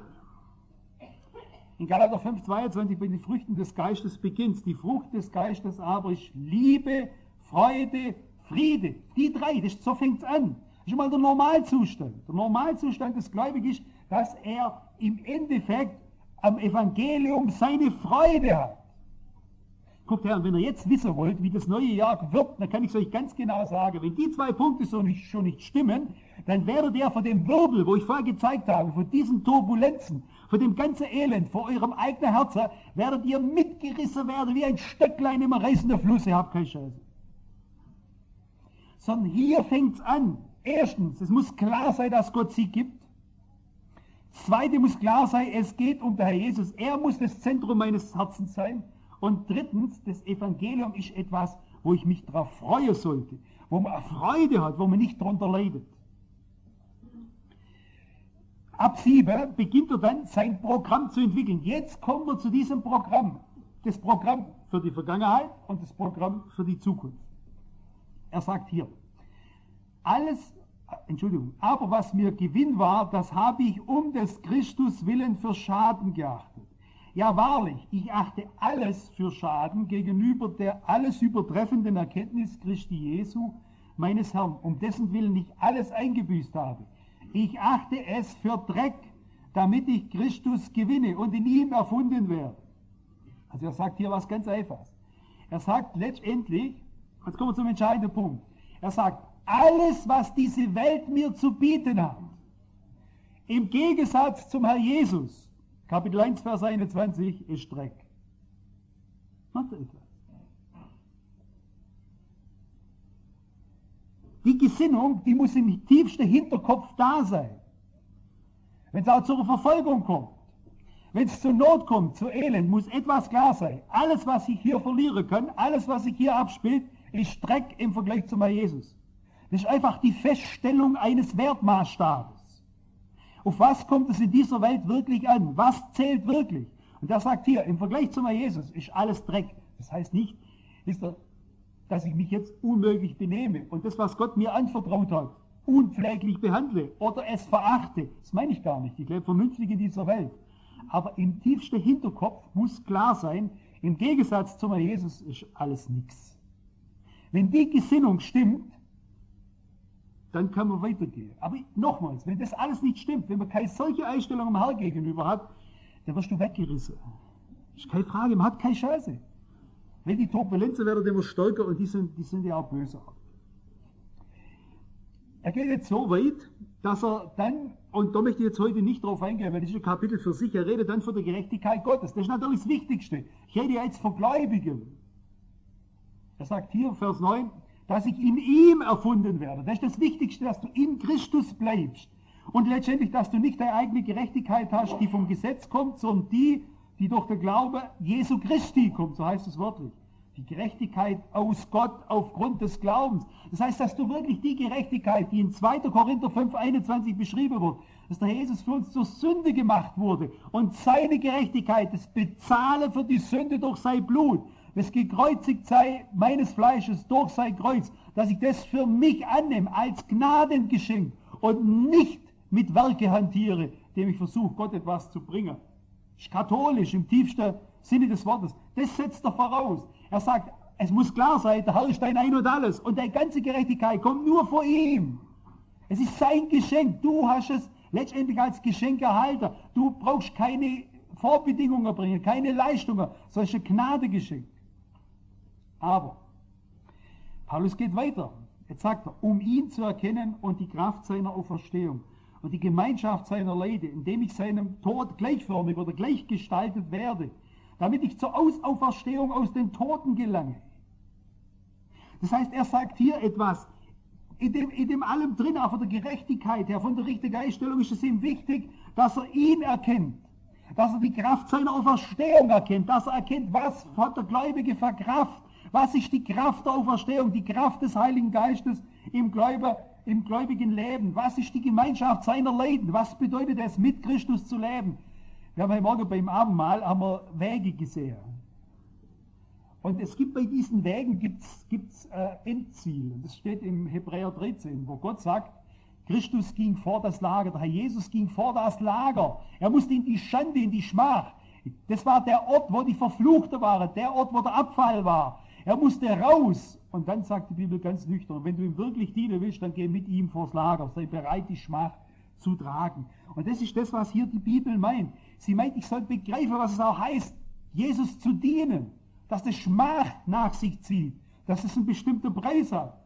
In Galater fünf, zweiundzwanzig bei den Früchten des Geistes beginnt. Die Frucht des Geistes aber ist Liebe, Freude, Friede. Die drei, das, so fängt es an. Das ist mal der Normalzustand. Der Normalzustand des Gläubigen ist, dass er im Endeffekt am Evangelium seine Freude hat. Guckt her, und wenn ihr jetzt wissen wollt, wie das neue Jahr wird, dann kann ich es euch ganz genau sagen, wenn die zwei Punkte so nicht, schon nicht stimmen, dann werdet ihr von dem Wirbel, wo ich vorher gezeigt habe, von diesen Turbulenzen, von dem ganzen Elend, vor eurem eigenen Herzen, werdet ihr mitgerissen werden wie ein Stöcklein im reißenden Fluss. Ihr habt keine Chance. Sondern hier fängt es an. Erstens, es muss klar sein, dass Gott sie gibt. Zweitens muss klar sein, es geht um den Herr Jesus. Er muss das Zentrum meines Herzens sein. Und drittens, das Evangelium ist etwas, wo ich mich darauf freuen sollte, wo man Freude hat, wo man nicht darunter leidet. Ab sieben beginnt er dann, sein Programm zu entwickeln. Jetzt kommen wir zu diesem Programm. Das Programm für die Vergangenheit und das Programm für die Zukunft. Er sagt hier, alles, Entschuldigung, aber was mir Gewinn war, das habe ich um des Christus willen für Schaden geachtet. Ja wahrlich, ich achte alles für Schaden gegenüber der alles übertreffenden Erkenntnis Christi Jesu, meines Herrn, um dessen Willen ich alles eingebüßt habe. Ich achte es für Dreck, damit ich Christus gewinne und in ihm erfunden werde. Also er sagt hier was ganz Einfaches. Er sagt letztendlich, jetzt kommen wir zum entscheidenden Punkt, er sagt, alles, was diese Welt mir zu bieten hat, im Gegensatz zum Herr Jesus, Kapitel eins, Vers einundzwanzig, ist Dreck. Macht er etwas? Die Gesinnung, die muss im tiefsten Hinterkopf da sein. Wenn es auch zur Verfolgung kommt, wenn es zur Not kommt, zu Elend, muss etwas klar sein. Alles, was ich hier verlieren kann, alles, was sich hier abspielt, ist Dreck im Vergleich zum Herr Jesus. Das ist einfach die Feststellung eines Wertmaßstabes. Auf was kommt es in dieser Welt wirklich an? Was zählt wirklich? Und er sagt hier, im Vergleich zum Herr Jesus ist alles Dreck. Das heißt nicht, ist er, dass ich mich jetzt unmöglich benehme und das, was Gott mir anvertraut hat, unpfleglich behandle oder es verachte. Das meine ich gar nicht. Ich lebe vernünftig in dieser Welt. Aber im tiefsten Hinterkopf muss klar sein, im Gegensatz zum Herr Jesus ist alles nichts. Wenn die Gesinnung stimmt, dann kann man weitergehen. Aber nochmals, wenn das alles nicht stimmt, wenn man keine solche Einstellung am Herrn gegenüber hat, dann wirst du weggerissen. Das ist keine Frage, man hat keine Chance. Wenn die Turbulenzen werden immer stärker und die sind, die sind ja auch bösartig. Er geht jetzt so weit, dass er dann, und da möchte ich jetzt heute nicht drauf eingehen, weil das ist ein Kapitel für sich, er redet dann von der Gerechtigkeit Gottes. Das ist natürlich das Wichtigste. Ich rede jetzt von Gläubigen. Er sagt hier, Vers neun, dass ich in ihm erfunden werde. Das ist das Wichtigste, dass du in Christus bleibst. Und letztendlich, dass du nicht deine eigene Gerechtigkeit hast, die vom Gesetz kommt, sondern die, die durch den Glaube Jesu Christi kommt, so heißt es wörtlich. Die Gerechtigkeit aus Gott aufgrund des Glaubens. Das heißt, dass du wirklich die Gerechtigkeit, die in zweiter Korinther fünf, einundzwanzig beschrieben wird, dass der Jesus für uns zur Sünde gemacht wurde und seine Gerechtigkeit, das Bezahlen für die Sünde durch sein Blut, das gekreuzigt sei meines Fleisches durch sein Kreuz, dass ich das für mich annehme als Gnadengeschenk und nicht mit Werke hantiere, dem ich versuche, Gott etwas zu bringen. Das ist katholisch im tiefsten Sinne des Wortes. Das setzt er voraus. Er sagt, es muss klar sein, der Herr ist dein Ein und Alles und deine ganze Gerechtigkeit kommt nur von ihm. Es ist sein Geschenk. Du hast es letztendlich als Geschenkerhalter. Du brauchst keine Vorbedingungen bringen, keine Leistungen, solche Gnadegeschenk. Aber Paulus geht weiter. Jetzt sagt er, um ihn zu erkennen und die Kraft seiner Auferstehung und die Gemeinschaft seiner Leide, indem ich seinem Tod gleichförmig oder gleichgestaltet werde, damit ich zur Auferstehung aus den Toten gelange. Das heißt, er sagt hier etwas, in dem, in dem allem drin, auch von der Gerechtigkeit her, von der richtigen Einstellung ist es ihm wichtig, dass er ihn erkennt, dass er die Kraft seiner Auferstehung erkennt, dass er erkennt, was hat der Gläubige für Kraft, was ist die Kraft der Auferstehung, die Kraft des Heiligen Geistes im, Gläuber, im gläubigen Leben, was ist die Gemeinschaft seiner Leiden, was bedeutet es, mit Christus zu leben. Wir haben heute Morgen beim Abendmahl haben wir Wege gesehen. Und es gibt bei diesen Wegen gibt's, gibt's, äh, Endziele. Das steht im Hebräer dreizehn, wo Gott sagt, Christus ging vor das Lager, der Herr Jesus ging vor das Lager. Er musste in die Schande, in die Schmach. Das war der Ort, wo die Verfluchte waren, der Ort, wo der Abfall war. Er musste raus. Und dann sagt die Bibel ganz nüchtern, wenn du ihm wirklich dienen willst, dann geh mit ihm vors Lager, sei bereit, die Schmach zu tragen. Und das ist das, was hier die Bibel meint. Sie meint, ich soll begreifen, was es auch heißt, Jesus zu dienen, dass das Schmach nach sich zieht, dass es einen bestimmten Preis hat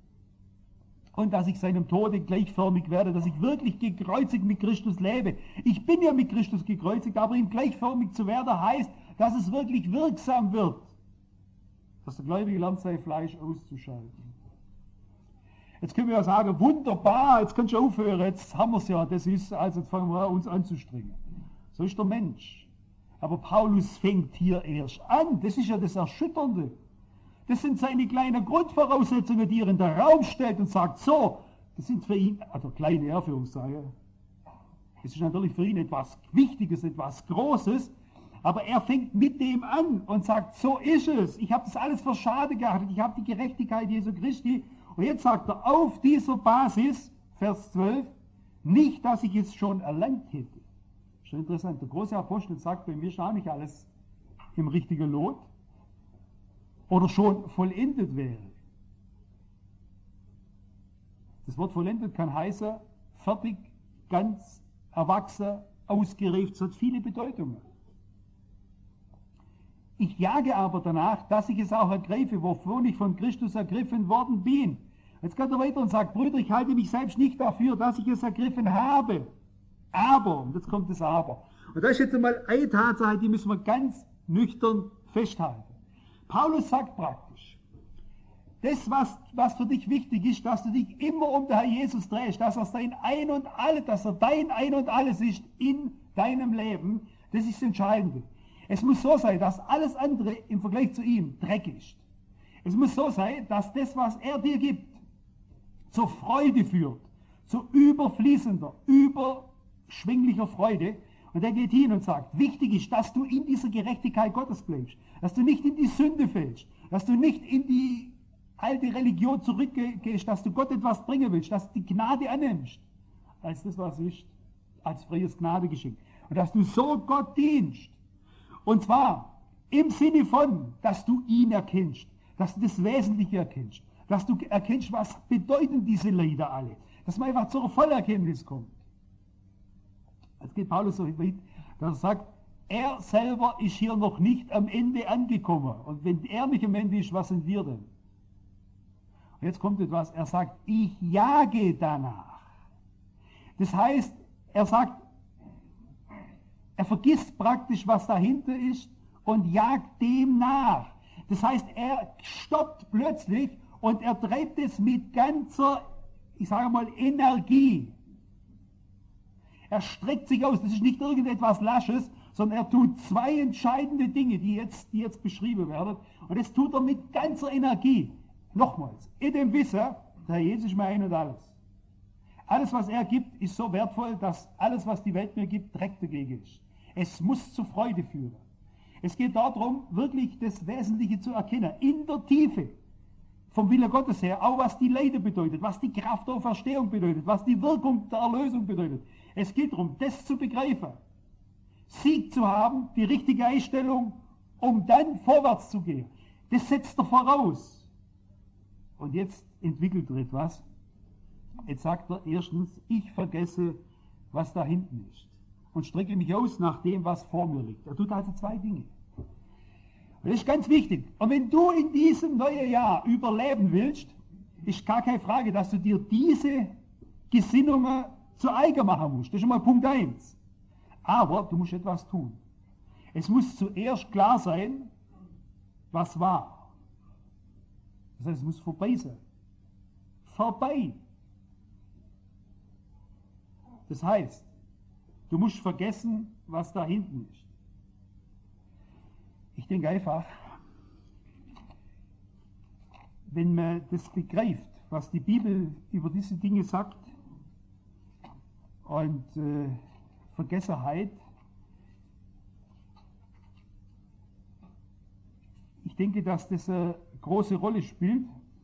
und dass ich seinem Tode gleichförmig werde, dass ich wirklich gekreuzigt mit Christus lebe. Ich bin ja mit Christus gekreuzigt, aber ihm gleichförmig zu werden heißt, dass es wirklich wirksam wird, dass der Gläubige lernt, sein Fleisch auszuschalten. Jetzt können wir ja sagen, wunderbar, jetzt kannst du aufhören, jetzt haben wir es ja, das ist, also jetzt fangen wir an, uns anzustrengen. So ist der Mensch. Aber Paulus fängt hier erst an, das ist ja das Erschütternde. Das sind seine kleinen Grundvoraussetzungen, die er in den Raum stellt und sagt, so, das sind für ihn, also kleine Erführungszeichen, das ist natürlich für ihn etwas Wichtiges, etwas Großes, aber er fängt mit dem an und sagt, so ist es, ich habe das alles für schade geachtet, ich habe die Gerechtigkeit Jesu Christi. Und jetzt sagt er, auf dieser Basis, Vers zwölf, nicht, dass ich es schon erlangt hätte. Das Schon interessant. Der große Apostel sagt, bei mir ist auch nicht alles im richtigen Lot oder schon vollendet wäre. Das Wort vollendet kann heißen, fertig, ganz, erwachsen, ausgereift, es hat viele Bedeutungen. Ich jage aber danach, dass ich es auch ergreife, wovon ich von Christus ergriffen worden bin. Jetzt geht er weiter und sagt, Brüder, ich halte mich selbst nicht dafür, dass ich es ergriffen habe. Aber, und jetzt kommt das Aber. Und das ist jetzt einmal eine Tatsache, die müssen wir ganz nüchtern festhalten. Paulus sagt praktisch, das, was, was für dich wichtig ist, dass du dich immer um den Herr Jesus drehst, dass er dein Ein und Alles, dass er dein Ein und Alles ist in deinem Leben, das ist das Entscheidende. Es muss so sein, dass alles andere im Vergleich zu ihm Dreck ist. Es muss so sein, dass das, was er dir gibt, zur Freude führt, zu überfließender, überschwinglicher Freude. Und er geht hin und sagt, wichtig ist, dass du in dieser Gerechtigkeit Gottes bleibst, dass du nicht in die Sünde fällst, dass du nicht in die alte Religion zurückgehst, dass du Gott etwas bringen willst, dass du die Gnade annimmst, als das, was ist, als freies Gnadegeschenk. Und dass du so Gott dienst. Und zwar im Sinne von, dass du ihn erkennst, dass du das Wesentliche erkennst, dass du erkennst, was bedeuten diese Leider alle, dass man einfach zur Vollerkenntnis kommt. Jetzt geht Paulus so weit, dass er sagt, er selber ist hier noch nicht am Ende angekommen. Und wenn er nicht am Ende ist, was sind wir denn? Und jetzt kommt etwas, er sagt, ich jage danach. Das heißt, er sagt, er vergisst praktisch, was dahinter ist und jagt dem nach. Das heißt, er stoppt plötzlich und er treibt es mit ganzer, ich sage mal, Energie. Er streckt sich aus. Das ist nicht irgendetwas Lasches, sondern er tut zwei entscheidende Dinge, die jetzt, die jetzt beschrieben werden. Und das tut er mit ganzer Energie. Nochmals, in dem Wissen, der Herr Jesus ist mein und alles. Alles, was er gibt, ist so wertvoll, dass alles, was die Welt mir gibt, Dreck dagegen ist. Es muss zur Freude führen. Es geht darum, wirklich das Wesentliche zu erkennen, in der Tiefe, vom Willen Gottes her, auch was die Leide bedeutet, was die Kraft der Auferstehung bedeutet, was die Wirkung der Erlösung bedeutet. Es geht darum, das zu begreifen, Sieg zu haben, die richtige Einstellung, um dann vorwärts zu gehen. Das setzt er voraus. Und jetzt entwickelt er etwas. Jetzt sagt er erstens, ich vergesse, was da hinten ist und strecke mich aus nach dem, was vor mir liegt. Er tut also zwei Dinge. Und das ist ganz wichtig. Und wenn du in diesem neuen Jahr überleben willst, ist gar keine Frage, dass du dir diese Gesinnungen zu eigen machen musst. Das ist schon mal Punkt eins. Aber du musst etwas tun. Es muss zuerst klar sein, was war. Das heißt, es muss vorbei sein. Vorbei. Das heißt, du musst vergessen, was da hinten ist. Ich denke einfach, wenn man das begreift, was die Bibel über diese Dinge sagt und äh, Vergessenheit, ich denke, dass das eine große Rolle spielt.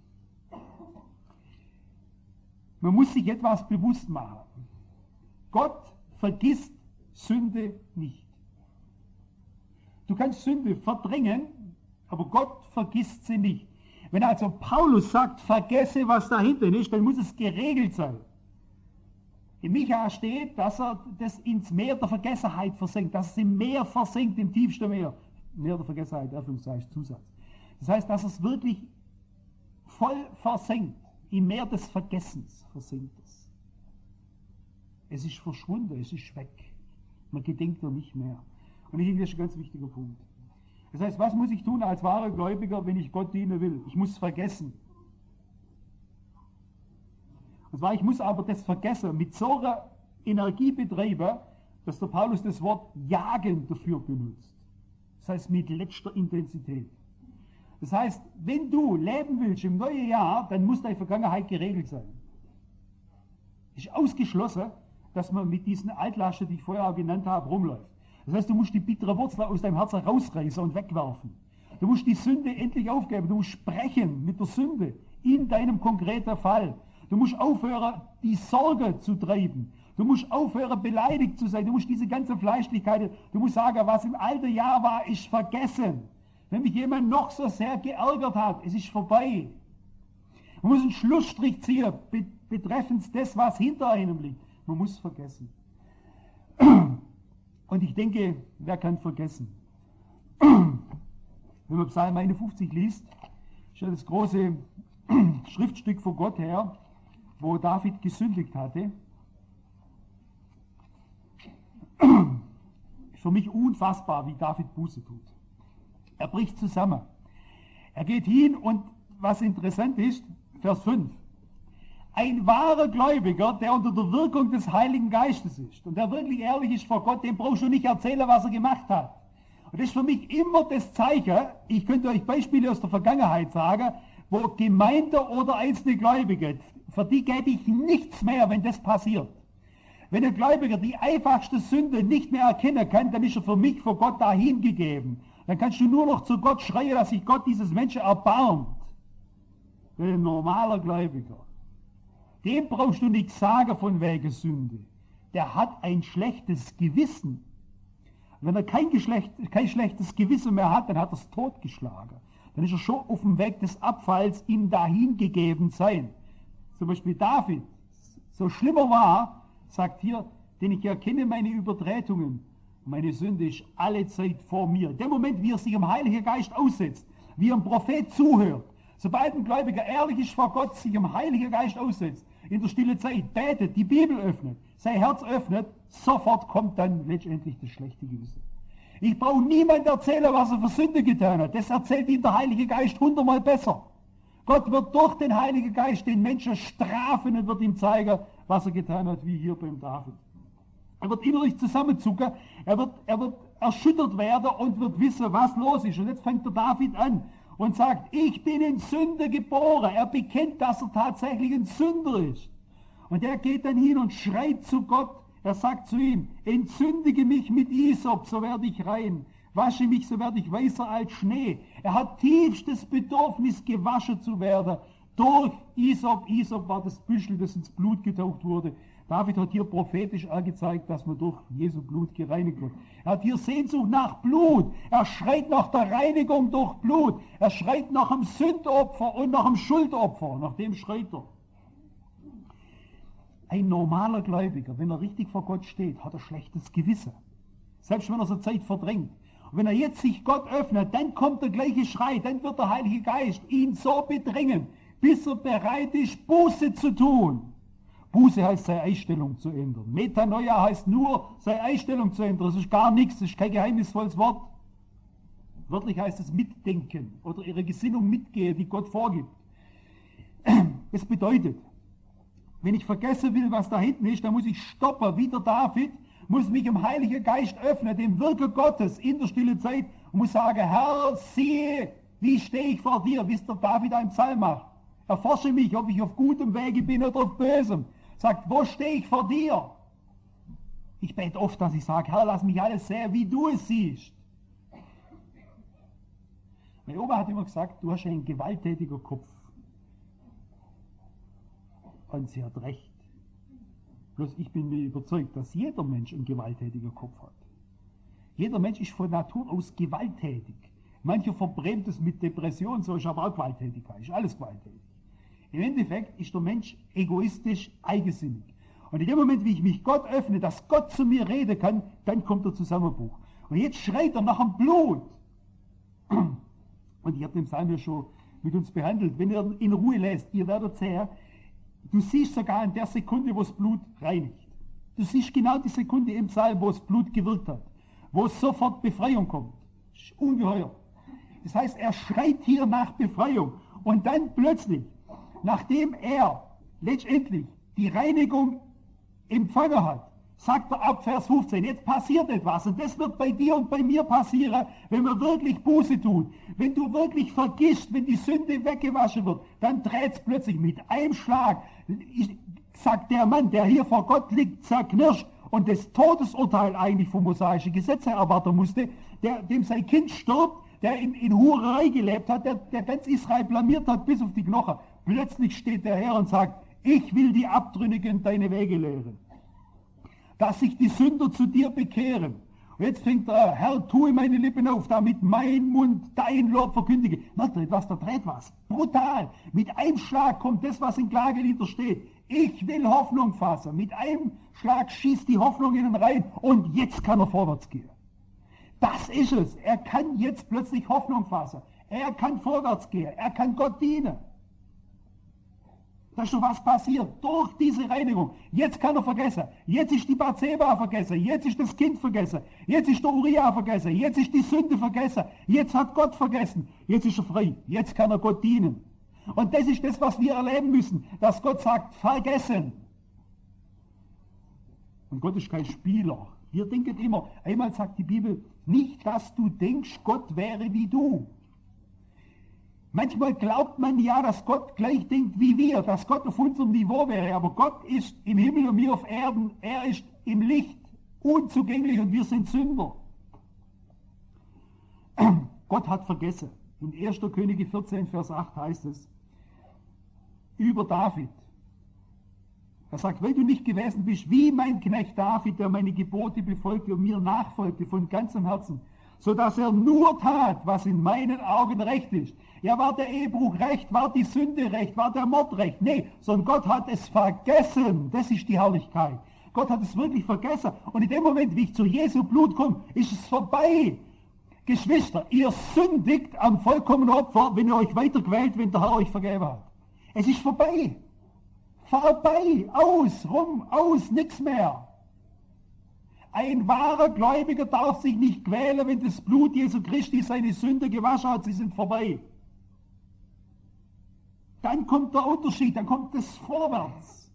Man muss sich etwas bewusst machen. Gott vergisst Sünde nicht. Du kannst Sünde verdrängen, aber Gott vergisst sie nicht. Wenn also Paulus sagt, vergesse, was dahinter ist, dann muss es geregelt sein. In Micha steht, dass er das ins Meer der Vergessenheit versenkt, dass es im Meer versenkt, im tiefsten Meer. Meer der Vergessenheit, Erfüllungszeichen, Zusatz. Das heißt, dass es wirklich voll versenkt, im Meer des Vergessens versenkt es. Es ist verschwunden, es ist weg. Man gedenkt er nicht mehr. Und ich denke, das ist ein ganz wichtiger Punkt. Das heißt, was muss ich tun als wahrer Gläubiger, wenn ich Gott dienen will? Ich muss vergessen. Und zwar, ich muss aber das Vergessen mit so einer Energie betreiben, dass der Paulus das Wort jagen dafür benutzt. Das heißt, mit letzter Intensität. Das heißt, wenn du leben willst im neuen Jahr, dann muss deine Vergangenheit geregelt sein. Es ist ausgeschlossen, dass man mit diesen Altlasten, die ich vorher auch genannt habe, rumläuft. Das heißt, du musst die bittere Wurzel aus deinem Herzen rausreißen und wegwerfen. Du musst die Sünde endlich aufgeben. Du musst sprechen mit der Sünde in deinem konkreten Fall. Du musst aufhören, die Sorge zu treiben. Du musst aufhören, beleidigt zu sein. Du musst diese ganze Fleischlichkeit, du musst sagen, was im alten Jahr war, ist vergessen. Wenn mich jemand noch so sehr geärgert hat, es ist vorbei. Man muss einen Schlussstrich ziehen, betreffend das, was hinter einem liegt. Man muss vergessen. Und ich denke, wer kann vergessen? Wenn man Psalm einundfünfzig liest, ist ja das große Schriftstück von Gott her, wo David gesündigt hatte. Für mich unfassbar, wie David Buße tut. Er bricht zusammen. Er geht hin und was interessant ist, Vers fünf. Ein wahrer Gläubiger, der unter der Wirkung des Heiligen Geistes ist und der wirklich ehrlich ist vor Gott, dem brauchst du nicht erzählen, was er gemacht hat. Und das ist für mich immer das Zeichen, ich könnte euch Beispiele aus der Vergangenheit sagen, wo Gemeinde oder einzelne Gläubige, für die gäbe ich nichts mehr, wenn das passiert. Wenn ein Gläubiger die einfachste Sünde nicht mehr erkennen kann, dann ist er für mich vor Gott dahingegeben. Dann kannst du nur noch zu Gott schreien, dass sich Gott dieses Menschen erbarmt. Wenn ein normaler Gläubiger, dem brauchst du nichts sagen von wegen Sünde. Der hat ein schlechtes Gewissen. Wenn er kein, Geschlecht, kein schlechtes Gewissen mehr hat, dann hat er es totgeschlagen. Dann ist er schon auf dem Weg des Abfalls, ihm dahingegeben sein. Zum Beispiel David, so schlimmer war, sagt hier, denn ich erkenne meine Übertretungen. Meine Sünde ist alle Zeit vor mir. In dem Moment, wie er sich im Heiligen Geist aussetzt, wie er einem Prophet zuhört, sobald ein Gläubiger ehrlich ist vor Gott, sich im Heiligen Geist aussetzt, in der stille Zeit betet, die Bibel öffnet, sein Herz öffnet, sofort kommt dann letztendlich das schlechte Gewissen. Ich brauche niemand erzählen, was er für Sünde getan hat. Das erzählt ihm der Heilige Geist hundertmal besser. Gott wird durch den Heiligen Geist den Menschen strafen und wird ihm zeigen, was er getan hat, wie hier beim David. Er wird innerlich zusammenzucken, er wird, er wird erschüttert werden und wird wissen, was los ist. Und jetzt fängt der David an und sagt, ich bin in Sünde geboren. Er bekennt, dass er tatsächlich ein Sünder ist. Und er geht dann hin und schreit zu Gott. Er sagt zu ihm, entzündige mich mit Isop, so werde ich rein. Wasche mich, so werde ich weißer als Schnee. Er hat tiefstes Bedürfnis, gewaschen zu werden durch Isop. Isop war das Büschel, das ins Blut getaucht wurde. David hat hier prophetisch angezeigt, dass man durch Jesu Blut gereinigt wird. Er hat hier Sehnsucht nach Blut. Er schreit nach der Reinigung durch Blut. Er schreit nach dem Sündopfer und nach dem Schuldopfer. Nach dem schreit er. Ein normaler Gläubiger, wenn er richtig vor Gott steht, hat er schlechtes Gewissen. Selbst wenn er so Zeit verdrängt. Und wenn er jetzt sich Gott öffnet, dann kommt der gleiche Schrei, dann wird der Heilige Geist ihn so bedrängen, bis er bereit ist, Buße zu tun. Buße heißt, seine Einstellung zu ändern. Metanoia heißt nur, seine Einstellung zu ändern. Das ist gar nichts, das ist kein geheimnisvolles Wort. Wörtlich heißt es mitdenken oder ihre Gesinnung mitgehen, die Gott vorgibt. Es bedeutet, wenn ich vergessen will, was da hinten ist, dann muss ich stoppen, wie der David, muss mich im Heiligen Geist öffnen, dem Wirken Gottes in der stille Zeit und muss sagen, Herr, siehe, wie stehe ich vor dir, wie es der David einen Psalm macht. Erforsche mich, ob ich auf gutem Wege bin oder auf bösem. Sagt, wo stehe ich vor dir? Ich bete oft, dass ich sage, Herr, lass mich alles sehen, wie du es siehst. Meine Oma hat immer gesagt, du hast einen gewalttätiger Kopf. Und sie hat recht. Bloß ich bin mir überzeugt, dass jeder Mensch einen gewalttätigen Kopf hat. Jeder Mensch ist von Natur aus gewalttätig. Mancher verbrämt es mit Depression, so ist aber auch Gewalttätigkeit, ist alles gewalttätig. Im Endeffekt ist der Mensch egoistisch, eigensinnig. Und in dem Moment, wie ich mich Gott öffne, dass Gott zu mir reden kann, dann kommt der Zusammenbruch. Und jetzt schreit er nach dem Blut. Und ich habe den Psalm ja schon mit uns behandelt. Wenn ihr in Ruhe lest, ihr werdet sehen, du siehst sogar in der Sekunde, wo das Blut reinigt. Du siehst genau die Sekunde im Psalm, wo das Blut gewirkt hat. Wo sofort Befreiung kommt. Das ist ungeheuer. Das heißt, er schreit hier nach Befreiung. Und dann plötzlich, nachdem er letztendlich die Reinigung empfangen hat, sagt er ab Vers fünfzehn, jetzt passiert etwas. Und das wird bei dir und bei mir passieren, wenn man wirklich Buße tut. Wenn du wirklich vergisst, wenn die Sünde weggewaschen wird, dann dreht es plötzlich mit einem Schlag, sagt der Mann, der hier vor Gott liegt, zerknirscht und das Todesurteil eigentlich vom mosaischen Gesetz her erwarten musste, der, dem sein Kind stirbt, der in, in Hurerei gelebt hat, der, der ganz Israel blamiert hat bis auf die Knochen. Plötzlich steht der Herr und sagt, ich will die Abtrünnigen deine Wege lehren. dass sich die Sünder zu dir bekehren. Und jetzt fängt der Herr, tue meine Lippen auf, damit mein Mund dein Lob verkündige. Merkt ihr etwas, da dreht was. Brutal. Mit einem Schlag kommt das, was in Klagelieder steht. Ich will Hoffnung fassen. Mit einem Schlag schießt die Hoffnung in den rein und jetzt kann er vorwärts gehen. Das ist es. Er kann jetzt plötzlich Hoffnung fassen. Er kann vorwärts gehen. Er kann Gott dienen. Da ist schon was passiert durch diese Reinigung. Jetzt kann er vergessen. Jetzt ist die Bathseba vergessen. Jetzt ist das Kind vergessen. Jetzt ist der Uriah vergessen. Jetzt ist die Sünde vergessen. Jetzt hat Gott vergessen. Jetzt ist er frei. Jetzt kann er Gott dienen. Und das ist das, was wir erleben müssen. Dass Gott sagt, vergessen. Und Gott ist kein Spieler. Wir denken immer, einmal sagt die Bibel, nicht, dass du denkst, Gott wäre wie du. Manchmal glaubt man ja, dass Gott gleich denkt wie wir, dass Gott auf unserem Niveau wäre. Aber Gott ist im Himmel und wir auf Erden. Er ist im Licht unzugänglich und wir sind Sünder. Gott hat vergessen. In erster Könige vierzehn, Vers acht heißt es über David. Er sagt, weil du nicht gewesen bist wie mein Knecht David, der meine Gebote befolgte und mir nachfolgte von ganzem Herzen, so dass er nur tat, was in meinen Augen recht ist. Ja, war der Ehebruch recht, war die Sünde recht, war der Mord recht? Nee, sondern Gott hat es vergessen. Das ist die Herrlichkeit. Gott hat es wirklich vergessen. Und in dem Moment, wie ich zu Jesu Blut komme, ist es vorbei. Geschwister, ihr sündigt am vollkommenen Opfer, wenn ihr euch weiter quält, wenn der Herr euch vergeben hat. Es ist vorbei. Vorbei, aus, rum, aus, nichts mehr. Ein wahrer Gläubiger darf sich nicht quälen, wenn das Blut Jesu Christi seine Sünde gewaschen hat, sie sind vorbei. Dann kommt der Unterschied, dann kommt es vorwärts.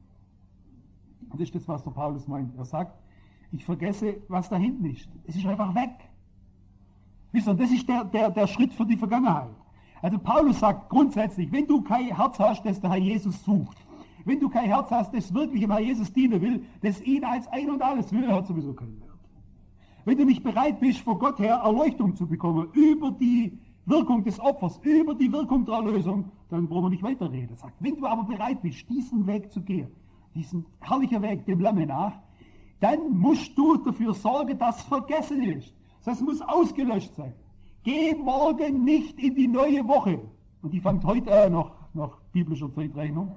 Und das ist das, was der Paulus meint. Er sagt, ich vergesse, was da hinten ist. Es ist einfach weg. Wisst ihr, das ist der, der, der Schritt für die Vergangenheit. Also Paulus sagt grundsätzlich, wenn du kein Herz hast, das der Herr Jesus sucht, wenn du kein Herz hast, das wirklich dem Herr Jesus dienen will, das ihn als ein und alles will, hat sowieso keinen Wert. Wenn du nicht bereit bist, vor Gott her Erleuchtung zu bekommen, über die Wirkung des Opfers, über die Wirkung der Erlösung, dann brauchen wir nicht weiterreden. Sagt, wenn du aber bereit bist, diesen Weg zu gehen, diesen herrlichen Weg dem Lamme nach, dann musst du dafür sorgen, dass vergessen ist. Das muss ausgelöscht sein. Geh morgen nicht in die neue Woche. Und die fängt heute an, nach, nach biblischer Zeitrechnung.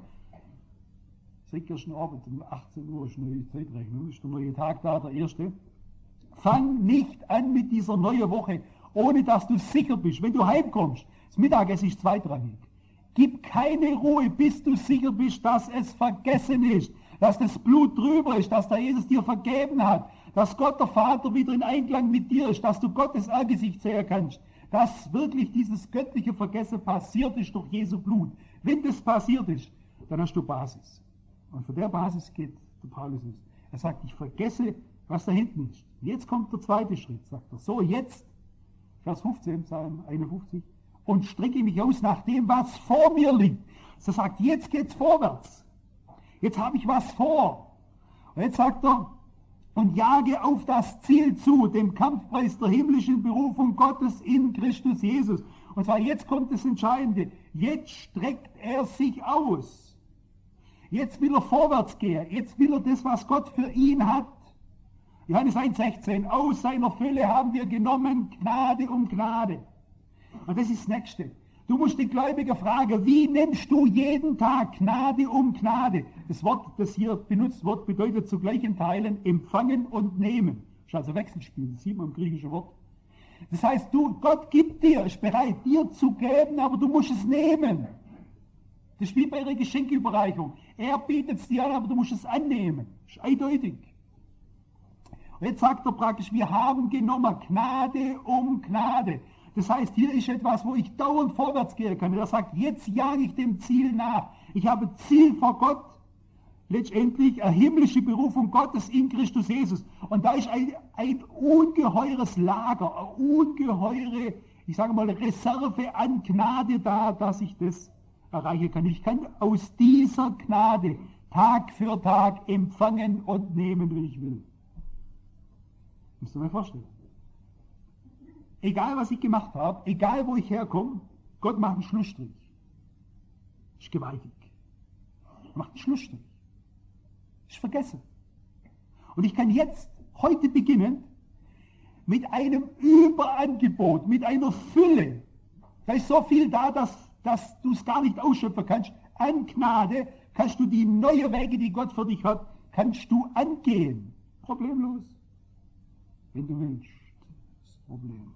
Seit gestern Abend um achtzehn Uhr ist neue Zeitrechnung, ist der neue Tag da, der erste. Fang nicht an mit dieser neuen Woche, ohne dass du sicher bist. Wenn du heimkommst, das Mittagessen ist zweitrangig. Gib keine Ruhe, bis du sicher bist, dass es vergessen ist, dass das Blut drüber ist, dass der Jesus dir vergeben hat, dass Gott der Vater wieder in Einklang mit dir ist, dass du Gottes Angesicht sehen kannst, dass wirklich dieses göttliche Vergessen passiert ist durch Jesu Blut. Wenn das passiert ist, dann hast du Basis. Und von der Basis geht der Paulus aus. Er sagt, ich vergesse, was da hinten ist. Jetzt kommt der zweite Schritt, sagt er. So, jetzt, Vers fünfzehn, Psalm einundfünfzig, und strecke mich aus nach dem, was vor mir liegt. Er sagt, jetzt geht's vorwärts. Jetzt habe ich was vor. Und jetzt sagt er, und jage auf das Ziel zu, dem Kampfpreis der himmlischen Berufung Gottes in Christus Jesus. Und zwar jetzt kommt das Entscheidende. Jetzt streckt er sich aus. Jetzt will er vorwärts gehen. Jetzt will er das, was Gott für ihn hat. Johannes eins sechzehn. Aus seiner Fülle haben wir genommen Gnade um Gnade. Und das ist das Nächste. Du musst den Gläubiger fragen, wie nimmst du jeden Tag Gnade um Gnade? Das Wort, das hier benutzt wird, bedeutet zu gleichen Teilen empfangen und nehmen. Das ist also Wechselspiel, das sieht man im griechischen Wort. Das heißt, du, Gott gibt dir, ist bereit, dir zu geben, aber du musst es nehmen. Das ist wie bei einer Geschenkeüberreichung. Er bietet es dir an, aber du musst es annehmen. Das ist eindeutig. Und jetzt sagt er praktisch, wir haben genommen Gnade um Gnade. Das heißt, hier ist etwas, wo ich dauernd vorwärts gehen kann. Und er sagt, jetzt jage ich dem Ziel nach. Ich habe Ziel vor Gott. Letztendlich eine himmlische Berufung Gottes in Christus Jesus. Und da ist ein, ein ungeheures Lager, eine ungeheure, ich sage mal, Reserve an Gnade da, dass ich das erreichen kann. Ich kann aus dieser Gnade Tag für Tag empfangen und nehmen, wie ich will. Müsst ihr mir vorstellen. Egal, was ich gemacht habe, egal, wo ich herkomme, Gott macht einen Schlussstrich. Das ist gewaltig. Er macht einen Schlussstrich. Das ist vergessen. Und ich kann jetzt, heute beginnen, mit einem Überangebot, mit einer Fülle. Da ist so viel da, dass, dass du es gar nicht ausschöpfen kannst. An Gnade kannst du die neuen Wege, die Gott für dich hat, kannst du angehen. Problemlos. Wenn du willst. Das Problem.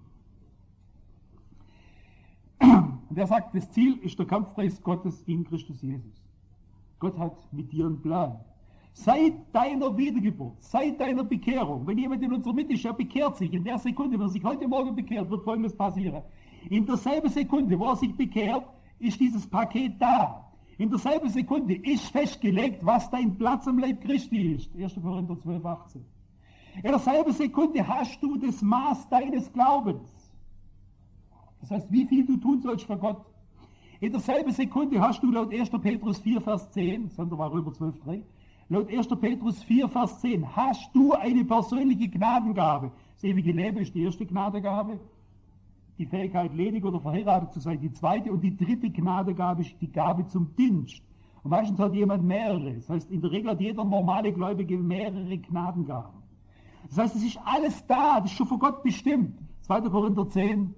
Und er sagt, das Ziel ist der Kampfpreis Gottes in Christus Jesus. Gott hat mit dir einen Plan. Seit deiner Wiedergeburt, seit deiner Bekehrung, wenn jemand in unserer Mitte ist, der bekehrt sich, in der Sekunde, wenn er sich heute Morgen bekehrt, wird Folgendes passieren. In derselben Sekunde, wo er sich bekehrt, ist dieses Paket da. In derselben Sekunde ist festgelegt, was dein Platz am Leib Christi ist. erster Korinther zwölf, achtzehn. In derselben Sekunde hast du das Maß deines Glaubens. Das heißt, wie viel du tun sollst für Gott. In derselben Sekunde hast du laut erster Petrus vier, Vers zehn, Sonderbar Römer zwölf, drei, laut erster Petrus vier, Vers zehn, hast du eine persönliche Gnadengabe. Das ewige Leben ist die erste Gnadengabe. Die Fähigkeit, ledig oder verheiratet zu sein, die zweite. Und die dritte Gnadengabe ist die Gabe zum Dienst. Und meistens hat jemand mehrere. Das heißt, in der Regel hat jeder normale Gläubige mehrere Gnadengaben. Das heißt, es ist alles da, das ist schon von Gott bestimmt. zweiter Korinther zehn,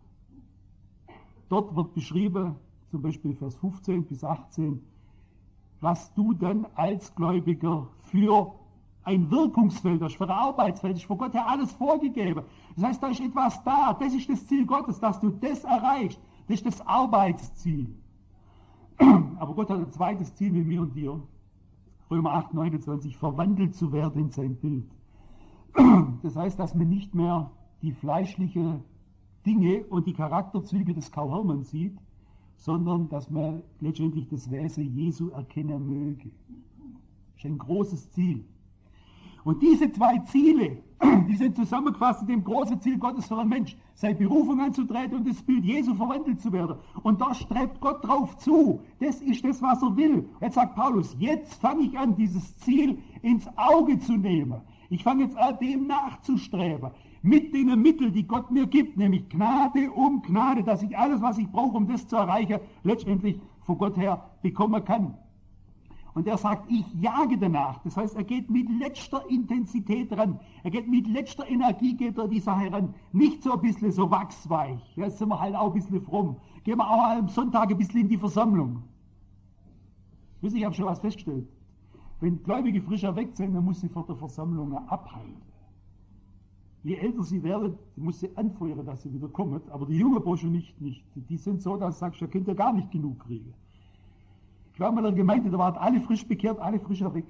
dort wird beschrieben, zum Beispiel Vers fünfzehn bis achtzehn, was du dann als Gläubiger für ein Wirkungsfeld hast, für ein Arbeitsfeld, ist von Gott her alles vorgegeben. Das heißt, da ist etwas da, das ist das Ziel Gottes, dass du das erreichst, das ist das Arbeitsziel. Aber Gott hat ein zweites Ziel mit mir und dir, Römer acht, neunundzwanzig, verwandelt zu werden in sein Bild. Das heißt, dass man nicht mehr die fleischlichen Dinge und die Charakterzüge des Karl Hermann sieht, sondern dass man letztendlich das Wesen Jesu erkennen möge. Das ist ein großes Ziel. Und diese zwei Ziele, die sind zusammengefasst in dem großen Ziel Gottes für einen Mensch, seine Berufung anzutreten und das Bild Jesu verwandelt zu werden. Und da strebt Gott drauf zu. Das ist das, was er will. Jetzt sagt Paulus, jetzt fange ich an, dieses Ziel ins Auge zu nehmen. Ich fange jetzt an, dem nachzustreben. Mit den Mitteln, die Gott mir gibt, nämlich Gnade um Gnade, dass ich alles, was ich brauche, um das zu erreichen, letztendlich von Gott her bekommen kann. Und er sagt, ich jage danach. Das heißt, er geht mit letzter Intensität ran. Er geht mit letzter Energie geht er die Sache ran. Nicht so ein bisschen so wachsweich. Jetzt sind wir halt auch ein bisschen fromm. Gehen wir auch am Sonntag ein bisschen in die Versammlung. Wisst ihr, ich habe schon was festgestellt. Wenn Gläubige frisch erweckt sind, dann muss sie vor der Versammlung abhalten. Je älter sie werden, muss sie anfeuern, dass sie wieder kommen. Aber die jungen Burschen nicht, nicht. Die sind so, dass du sagst, da könnt ihr gar nicht genug kriegen. Ich war mal in der Gemeinde, da waren alle frisch bekehrt, alle frisch erweckt.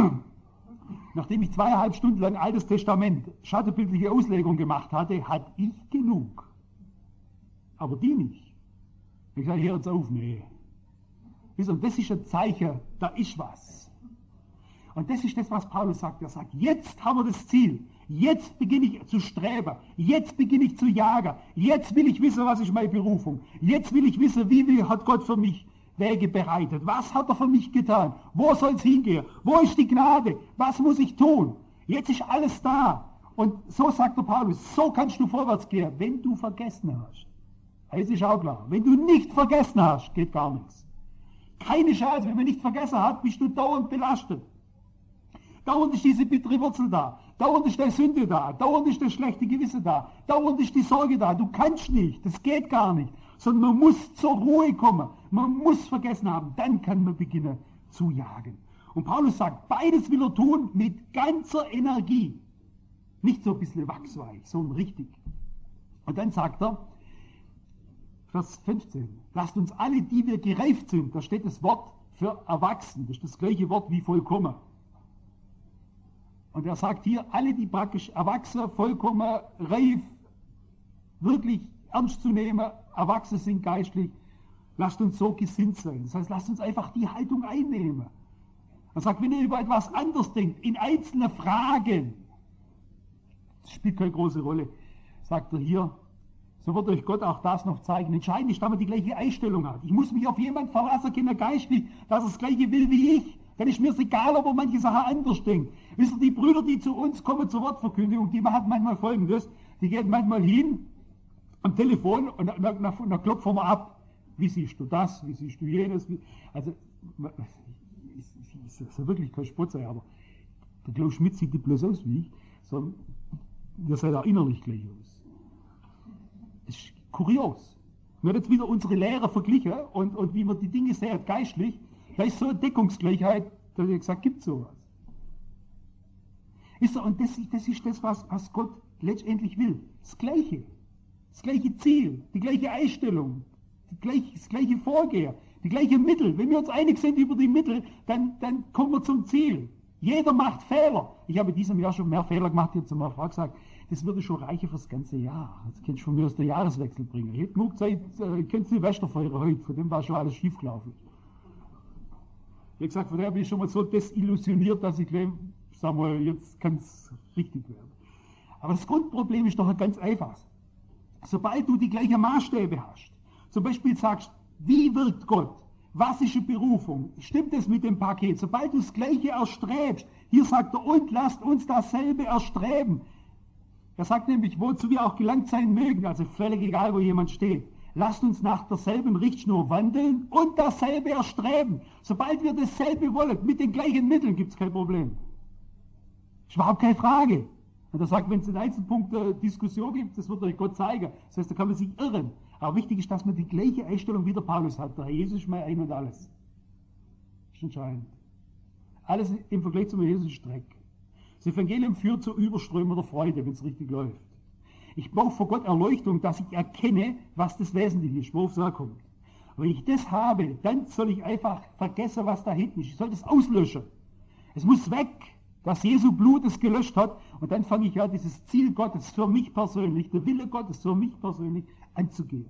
Nachdem ich zweieinhalb Stunden lang Altes Testament, schattenbildliche Auslegung gemacht hatte, hatte ich genug. Aber die nicht. Ich sage, hör jetzt auf, nee. Und das ist ein Zeichen, da ist was. Und das ist das, was Paulus sagt. Er sagt, jetzt haben wir das Ziel. Jetzt beginne ich zu streben. Jetzt beginne ich zu jagen. Jetzt will ich wissen, was ist meine Berufung. Jetzt will ich wissen, wie viel hat Gott für mich Wege bereitet. Was hat er für mich getan? Wo soll es hingehen? Wo ist die Gnade? Was muss ich tun? Jetzt ist alles da. Und so sagt der Paulus, so kannst du vorwärts gehen, wenn du vergessen hast. Das ist auch klar. Wenn du nicht vergessen hast, geht gar nichts. Keine Chance. Wenn man nicht vergessen hat, bist du dauernd belastet. Dauernd ist diese bittere Wurzel da. Dauernd ist die Sünde da. Dauernd ist das schlechte Gewissen da. Dauernd ist die Sorge da. Du kannst nicht. Das geht gar nicht. Sondern man muss zur Ruhe kommen. Man muss vergessen haben. Dann kann man beginnen zu jagen. Und Paulus sagt, beides will er tun mit ganzer Energie. Nicht so ein bisschen wachsweich, sondern richtig. Und dann sagt er, Vers fünfzehn, lasst uns alle, die wir gereift sind, da steht das Wort für erwachsen, das ist das gleiche Wort wie vollkommen. Und er sagt hier, alle, die praktisch erwachsen, vollkommen, reif, wirklich ernst zu nehmen, erwachsen sind geistlich, lasst uns so gesinnt sein. Das heißt, lasst uns einfach die Haltung einnehmen. Er sagt, wenn ihr über etwas anderes denkt, in einzelne Fragen, das spielt keine große Rolle, sagt er hier, so wird euch Gott auch das noch zeigen. Entscheidend ist, dass man die gleiche Einstellung hat. Ich muss mich auf jemanden verlassen können, geistlich, dass er das Gleiche will wie ich. Dann ist mir egal, ob er manche Sachen anders denkt. Wisst ihr, die Brüder, die zu uns kommen zur Wortverkündigung, die machen manchmal Folgendes. Die gehen manchmal hin am Telefon und dann, dann, dann klopfen wir ab. Wie siehst du das? Wie siehst du jenes? Wie, also, ist ja wirklich kein Spott sein, aber Der Klaus Schmidt sieht nicht bloß aus wie ich, sondern wir sehen auch innerlich gleich aus. Das ist kurios. Wir haben jetzt wieder unsere Lehre verglichen und, und wie man die Dinge sehen, geistlich, da ist so eine Deckungsgleichheit, dass ich gesagt gibt sowas. Ist so, und das, das ist das, was, was Gott letztendlich will. Das Gleiche. Das gleiche Ziel, die gleiche Einstellung, die gleich, das gleiche Vorgehen, die gleichen Mittel. Wenn wir uns einig sind über die Mittel, dann, dann kommen wir zum Ziel. Jeder macht Fehler. Ich habe in diesem Jahr schon mehr Fehler gemacht. Ich habe zu meiner Frau gesagt, das würde schon reichen fürs ganze Jahr. Das kannst du von mir aus den Jahreswechsel bringen. Ich hätte genug Zeit, äh, kennst du die Silvesterfeier heute, von dem war schon alles schiefgelaufen. Ich habe gesagt, von daher bin ich schon mal so desillusioniert, dass ich glaube, sag mal, jetzt kann es richtig werden. Aber das Grundproblem ist doch ganz einfach. Sobald du die gleichen Maßstäbe hast, zum Beispiel sagst, wie wirkt Gott? Was ist eine Berufung? Stimmt es mit dem Paket? Sobald du das Gleiche erstrebst, hier sagt er, und lasst uns dasselbe erstreben. Er sagt nämlich, wozu wir auch gelangt sein mögen, also völlig egal, wo jemand steht. Lasst uns nach derselben Richtschnur wandeln und dasselbe erstreben. Sobald wir dasselbe wollen, mit den gleichen Mitteln, gibt es kein Problem. Ist überhaupt keine Frage. Und er sagt, wenn es in Einzelpunkten Diskussion gibt, das wird euch Gott zeigen. Das heißt, da kann man sich irren. Aber wichtig ist, dass man die gleiche Einstellung wie der Paulus hat. Der Herr Jesus ist mein Ein und Alles. Das ist entscheidend. Alles im Vergleich zum Jesus ist Dreck. Das Evangelium führt zu Überströmen der Freude, wenn es richtig läuft. Ich brauche vor Gott Erleuchtung, dass ich erkenne, was das Wesentliche ist, worauf es ankommt. Und wenn ich das habe, dann soll ich einfach vergessen, was da hinten ist. Ich soll das auslöschen. Es muss weg. Dass Jesu Blut es gelöscht hat, und dann fange ich ja dieses Ziel Gottes für mich persönlich, der Wille Gottes für mich persönlich anzugehen.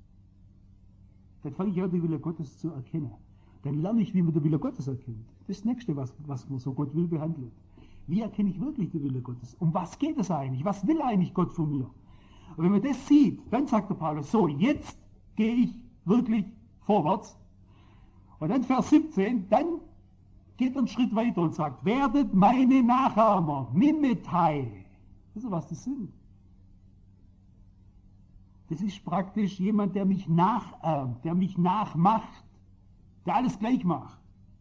Dann fange ich ja den Wille Gottes zu erkennen. Dann lerne ich, wie man den Wille Gottes erkennt. Das ist das Nächste, was, was man so Gott will behandelt. Wie erkenne ich wirklich den Wille Gottes? Um was geht es eigentlich? Was will eigentlich Gott von mir? Und wenn man das sieht, dann sagt der Paulus, so, jetzt gehe ich wirklich vorwärts. Und dann Vers siebzehn, dann geht einen Schritt weiter und sagt, werdet meine Nachahmer, Mimetai. Wisst ihr, was das sind? Das ist praktisch jemand, der mich nachahmt, der mich nachmacht, der alles gleich macht.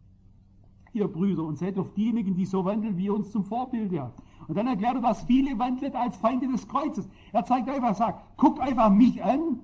Ihr Brüder, und seid auf diejenigen, die so wandeln, wie ihr uns zum Vorbild habt. Und dann erklärt er, dass viele wandeln als Feinde des Kreuzes. Er zeigt einfach, sagt, guckt einfach mich an,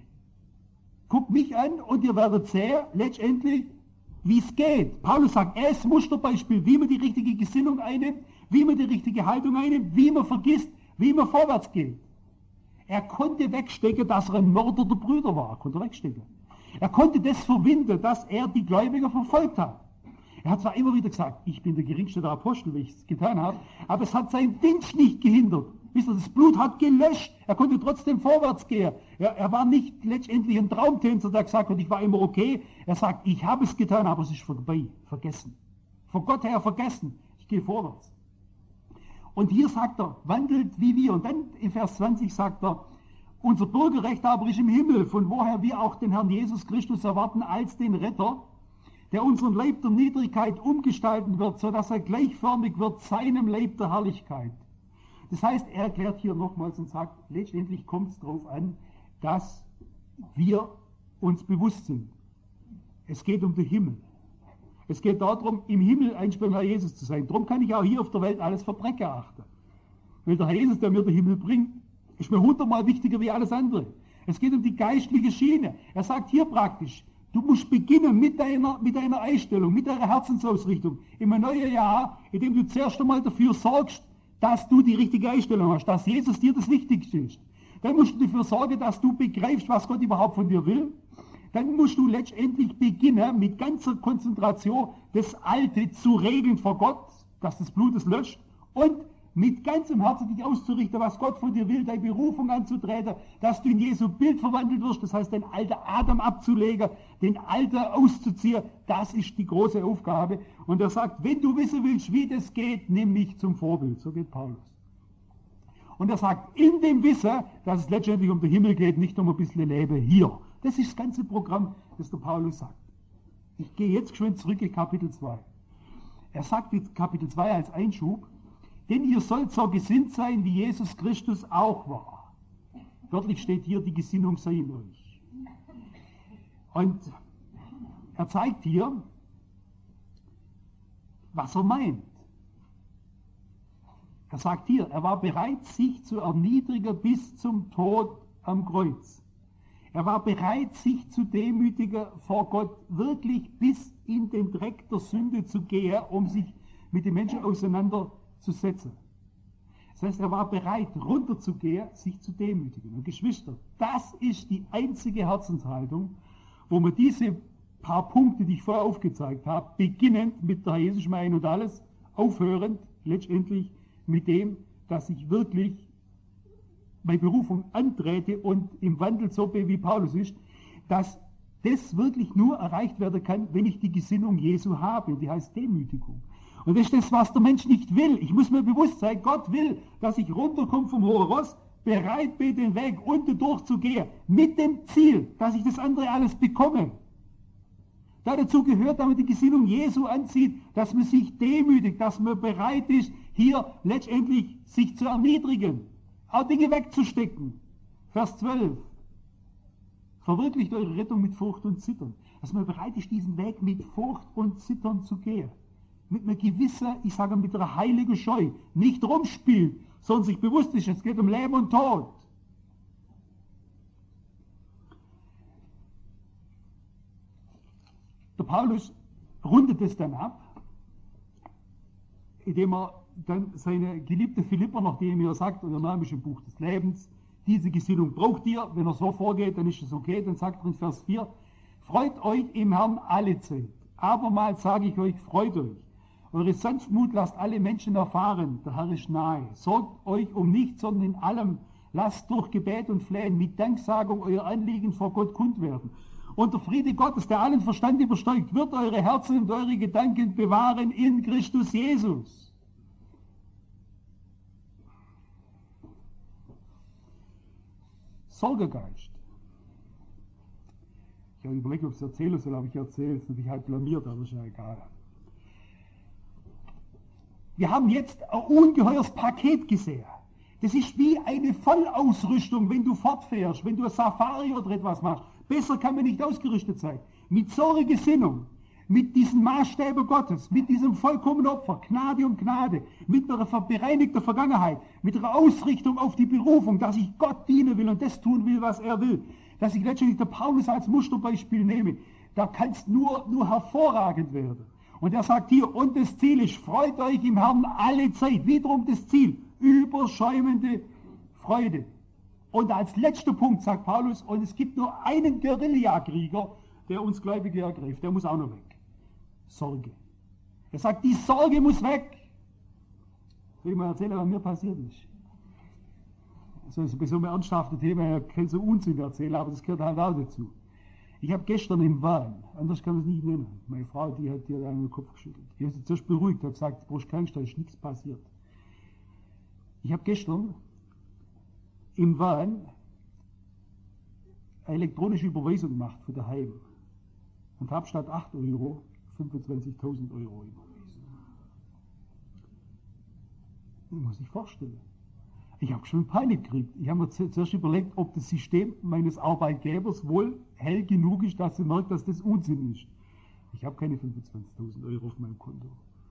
guckt mich an und ihr werdet sehen, letztendlich, wie es geht. Paulus sagt, er ist Musterbeispiel, wie man die richtige Gesinnung einnimmt, wie man die richtige Haltung einnimmt, wie man vergisst, wie man vorwärts geht. Er konnte wegstecken, dass er ein Mörder der Brüder war. Konnte er wegstecken. Er konnte das verwinden, dass er die Gläubiger verfolgt hat. Er hat zwar immer wieder gesagt, ich bin der geringste der Apostel, wie ich es getan habe, aber es hat seinen Dienst nicht gehindert. Wisst ihr, das Blut hat gelöscht. Er konnte trotzdem vorwärts gehen. Er, er war nicht letztendlich ein Traumtänzer, der gesagt hat, ich war immer okay. Er sagt, ich habe es getan, aber es ist vorbei, vergessen. Von Gott her vergessen. Ich gehe vorwärts. Und hier sagt er, wandelt wie wir. Und dann in Vers zwanzig sagt er, unser Bürgerrecht aber ist im Himmel, von woher wir auch den Herrn Jesus Christus erwarten als den Retter, der unseren Leib der Niedrigkeit umgestalten wird, sodass er gleichförmig wird seinem Leib der Herrlichkeit. Das heißt, er erklärt hier nochmals und sagt, letztendlich kommt es darauf an, dass wir uns bewusst sind. Es geht um den Himmel. Es geht darum, im Himmel ein Spiegel Jesus zu sein. Darum kann ich auch hier auf der Welt alles Verbrechen erachten. Weil der Herr Jesus, der mir den Himmel bringt, ist mir hundertmal wichtiger wie alles andere. Es geht um die geistliche Schiene. Er sagt hier praktisch, du musst beginnen mit deiner, mit deiner Einstellung, mit deiner Herzensausrichtung im neuen Jahr, indem du zuerst einmal dafür sorgst, dass du die richtige Einstellung hast, dass Jesus dir das Wichtigste ist. Dann musst du dafür sorgen, dass du begreifst, was Gott überhaupt von dir will. Dann musst du letztendlich beginnen, mit ganzer Konzentration das Alte zu regeln vor Gott, dass das Blut es löscht, und mit ganzem Herzen dich auszurichten, was Gott von dir will, deine Berufung anzutreten, dass du in Jesu Bild verwandelt wirst, das heißt, den alten Adam abzulegen, den alten auszuziehen, das ist die große Aufgabe. Und er sagt, wenn du wissen willst, wie das geht, nimm mich zum Vorbild. So geht Paulus. Und er sagt, in dem Wissen, dass es letztendlich um den Himmel geht, nicht um ein bisschen Leben hier. Das ist das ganze Programm, das der Paulus sagt. Ich gehe jetzt geschwind zurück in Kapitel zwei. Er sagt in Kapitel zwei als Einschub, denn ihr sollt so gesinnt sein, wie Jesus Christus auch war. Wörtlich steht hier, die Gesinnung sei in euch. Und er zeigt hier, was er meint. Er sagt hier, er war bereit, sich zu erniedrigen bis zum Tod am Kreuz. Er war bereit, sich zu demütigen vor Gott, wirklich bis in den Dreck der Sünde zu gehen, um sich mit den Menschen auseinanderzusetzen. Das heißt, er war bereit, runterzugehen, sich zu demütigen. Und Geschwister, das ist die einzige Herzenshaltung, wo man diese paar Punkte, die ich vorher aufgezeigt habe, beginnend mit der Jesus mein und alles, aufhörend letztendlich mit dem, dass ich wirklich meine Berufung antrete und im Wandel so bin, wie Paulus ist, dass das wirklich nur erreicht werden kann, wenn ich die Gesinnung Jesu habe, die heißt Demütigung. Und das ist das, was der Mensch nicht will. Ich muss mir bewusst sein, Gott will, dass ich runterkomme vom hohen Ross, bereit bin, den Weg unten durchzugehen, mit dem Ziel, dass ich das andere alles bekomme. Da dazu gehört, dass man die Gesinnung Jesu anzieht, dass man sich demütigt, dass man bereit ist, hier letztendlich sich zu erniedrigen, auch Dinge wegzustecken. Vers zwölf. Verwirklicht eure Rettung mit Furcht und Zittern. Dass man bereit ist, diesen Weg mit Furcht und Zittern zu gehen. Mit einer gewissen, ich sage mit einer heiligen Scheu. Nicht rumspielt, sondern sich bewusst ist, es geht um Leben und Tod. Der Paulus rundet es dann ab, indem er dann seine geliebte Philipper, nachdem er sagt, und der Name ist im Buch des Lebens, diese Gesinnung braucht ihr, wenn er so vorgeht, dann ist es okay, dann sagt er in Vers vier, freut euch im Herrn alle Zeit. Abermals sage ich euch, freut euch. Eure Sanftmut lasst alle Menschen erfahren, der Herr ist nahe. Sorgt euch um nichts, sondern in allem lasst durch Gebet und Flehen mit Danksagung euer Anliegen vor Gott kund werden. Und der Friede Gottes, der allen Verstand übersteigt, wird eure Herzen und eure Gedanken bewahren in Christus Jesus. Sorgegeist. Ich habe überlegt, ob ich es erzählen soll, aber ich erzähle es, und ich halt blamiert, aber ist ja egal. Wir haben jetzt ein ungeheures Paket gesehen. Das ist wie eine Vollausrüstung, wenn du fortfährst, wenn du ein Safari oder etwas machst. Besser kann man nicht ausgerüstet sein. Mit so einer Gesinnung, mit diesen Maßstäben Gottes, mit diesem vollkommenen Opfer, Gnade um Gnade, mit einer bereinigten Vergangenheit, mit einer Ausrichtung auf die Berufung, dass ich Gott dienen will und das tun will, was er will, dass ich letztendlich der Paulus als Musterbeispiel nehme, da kann es nur, nur hervorragend werden. Und er sagt hier, und das Ziel ist, freut euch im Herrn alle Zeit. Wiederum das Ziel, überschäumende Freude. Und als letzter Punkt sagt Paulus, und es gibt nur einen Guerillakrieger, der uns Gläubige ergreift, der muss auch noch weg. Sorge. Er sagt, die Sorge muss weg. Soll ich mal erzählen, was mir passiert ist? Also, das ist ein so ein ernsthaftes Thema, ich kann so Unsinn erzählen, aber das gehört halt auch dazu. Ich habe gestern im Wahn, anders kann man es nicht nennen, meine Frau, die hat dir einen Kopf geschüttelt. Ich habe sie zuerst beruhigt, habe gesagt, du brauchst keine Angst, da ist nichts passiert. Ich habe gestern im Wahn eine elektronische Überweisung gemacht für daheim und habe statt acht Euro fünfundzwanzigtausend Euro überwiesen. Das muss ich vorstellen. Ich habe schon Panik gekriegt. Ich habe mir zuerst überlegt, ob das System meines Arbeitgebers wohl hell genug ist, dass sie merkt, dass das Unsinn ist. Ich habe keine fünfundzwanzigtausend Euro auf meinem Konto.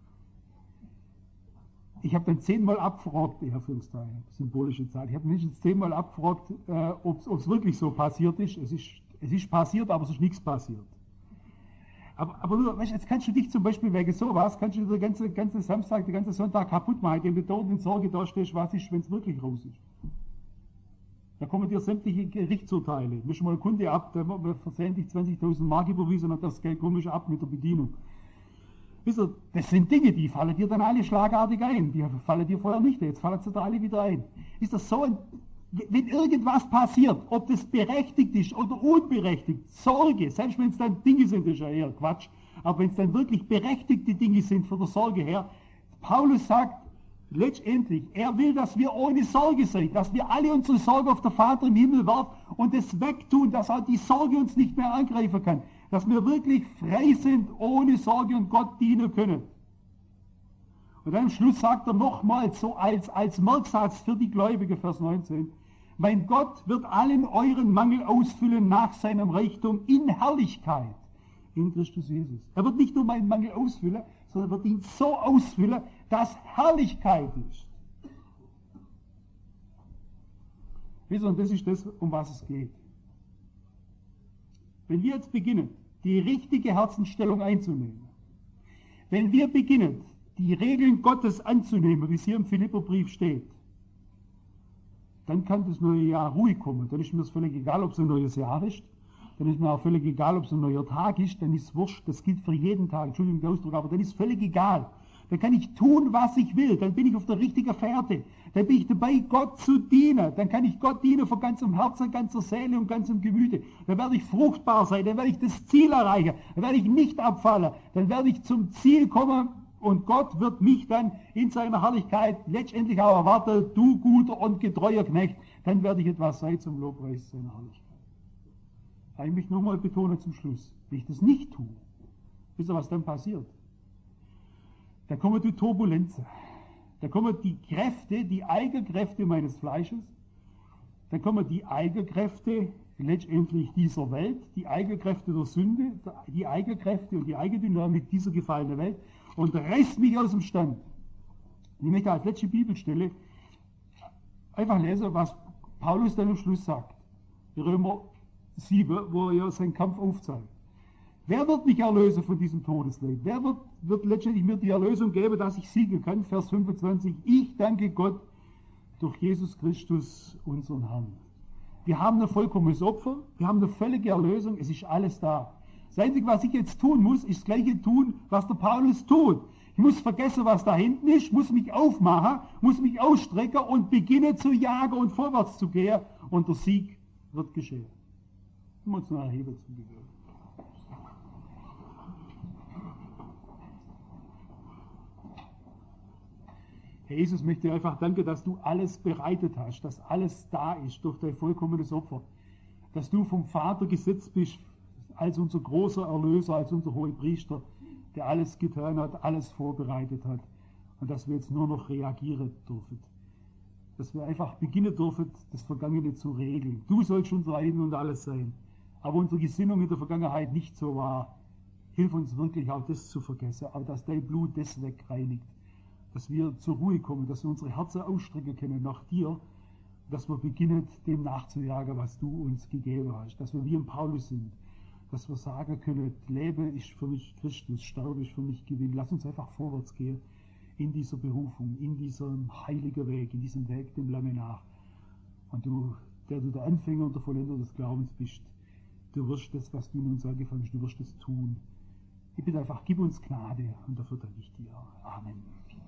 Ich habe dann zehnmal abgefragt, die Herführungszeichen, symbolische Zahl. Ich habe mindestens zehnmal abgefragt, äh, ob es wirklich so passiert ist. Es, ist. es ist passiert, aber es ist nichts passiert. Aber, aber nur, weißt, jetzt kannst du dich zum Beispiel wegen sowas, kannst du den ganzen, ganzen Samstag, den ganzen Sonntag kaputt machen, indem du dort in Sorge da stehst, was ist, wenn es wirklich raus ist. Da kommen dir sämtliche Gerichtsurteile. Misch mal einen Kunde ab, der wird versehentlich zwanzigtausend Mark überwiesen und das Geld komisch ab mit der Bedienung. Wisst ihr, das sind Dinge, die fallen dir dann alle schlagartig ein. Die fallen dir vorher nicht, jetzt fallen sie dir alle wieder ein. Ist das so ein, wenn irgendwas passiert, ob das berechtigt ist oder unberechtigt, Sorge, selbst wenn es dann Dinge sind, das ist ja eher Quatsch, aber wenn es dann wirklich berechtigte Dinge sind von der Sorge her, Paulus sagt, letztendlich, er will, dass wir ohne Sorge sind, dass wir alle unsere Sorge auf den Vater im Himmel werfen und es wegtun, dass auch die Sorge uns nicht mehr angreifen kann, dass wir wirklich frei sind, ohne Sorge und Gott dienen können. Und dann am Schluss sagt er nochmals so als, als Merksatz für die Gläubigen, Vers neunzehn, mein Gott wird allen euren Mangel ausfüllen nach seinem Reichtum in Herrlichkeit in Christus Jesus. Er wird nicht nur meinen Mangel ausfüllen, sondern wird ihn so ausfüllen, dass Herrlichkeit ist. Wisst ihr, und das ist das, um was es geht. Wenn wir jetzt beginnen, die richtige Herzensstellung einzunehmen, wenn wir beginnen, die Regeln Gottes anzunehmen, wie es hier im Philipperbrief steht, dann kann das neue Jahr ruhig kommen. Dann ist mir das völlig egal, ob es ein neues Jahr ist. Dann ist mir auch völlig egal, ob es ein neuer Tag ist. Dann ist es wurscht. Das gilt für jeden Tag. Entschuldigung den Ausdruck, aber dann ist es völlig egal. Dann kann ich tun, was ich will. Dann bin ich auf der richtigen Fährte. Dann bin ich dabei, Gott zu dienen. Dann kann ich Gott dienen von ganzem Herzen, ganzer Seele und ganzem Gemüte. Dann werde ich fruchtbar sein. Dann werde ich das Ziel erreichen. Dann werde ich nicht abfallen. Dann werde ich zum Ziel kommen. Und Gott wird mich dann in seiner Herrlichkeit letztendlich auch erwarten, du guter und getreuer Knecht, dann werde ich etwas sein zum Lobpreis seiner Herrlichkeit. Aber ich möchte nochmal betonen zum Schluss, wenn ich das nicht tue, wisst ihr, was dann passiert? Da kommen die Turbulenzen, da kommen die Kräfte, die Eigenkräfte meines Fleisches, dann kommen die Eigenkräfte letztendlich dieser Welt, die Eigenkräfte der Sünde, die Eigenkräfte und die Eigendynamik dieser gefallenen Welt, und reißt mich aus dem Stand. Ich möchte als letzte Bibelstelle einfach lesen, was Paulus dann am Schluss sagt. Römer sieben, wo er seinen Kampf aufzeigt. Wer wird mich erlösen von diesem Todesleid? Wer wird, wird letztendlich mir die Erlösung geben, dass ich siegen kann? Vers fünfundzwanzig. Ich danke Gott durch Jesus Christus, unseren Herrn. Wir haben ein vollkommenes Opfer, wir haben eine völlige Erlösung, es ist alles da. Das Einzige, was ich jetzt tun muss, ist das Gleiche tun, was der Paulus tut. Ich muss vergessen, was da hinten ist, muss mich aufmachen, muss mich ausstrecken und beginnen zu jagen und vorwärts zu gehen. Und der Sieg wird geschehen. Ich muss noch erheben zum Gebet. Herr Jesus, ich möchte dir einfach danken, dass du alles bereitet hast, dass alles da ist durch dein vollkommenes Opfer. Dass du vom Vater gesetzt bist, als unser großer Erlöser, als unser Hohepriester, der alles getan hat, alles vorbereitet hat. Und dass wir jetzt nur noch reagieren dürfen. Dass wir einfach beginnen dürfen, das Vergangene zu regeln. Du sollst unser Leben und alles sein. Aber unsere Gesinnung in der Vergangenheit nicht so war. Hilf uns wirklich auch das zu vergessen, aber dass dein Blut das wegreinigt. Dass wir zur Ruhe kommen, dass wir unsere Herzen ausstrecken können nach dir, dass wir beginnen, dem nachzujagen, was du uns gegeben hast. Dass wir wie ein Paulus sind. Dass wir sagen können, Leben ist für mich Christus, Sterben ist für mich Gewinn. Lass uns einfach vorwärts gehen in dieser Berufung, in diesem heiligen Weg, in diesem Weg dem lange nach. Und du, der du der Anfänger und der Vollender des Glaubens bist, du wirst das, was du in uns angefangen hast, du wirst es tun. Ich bitte einfach, gib uns Gnade und dafür danke ich dir. Amen.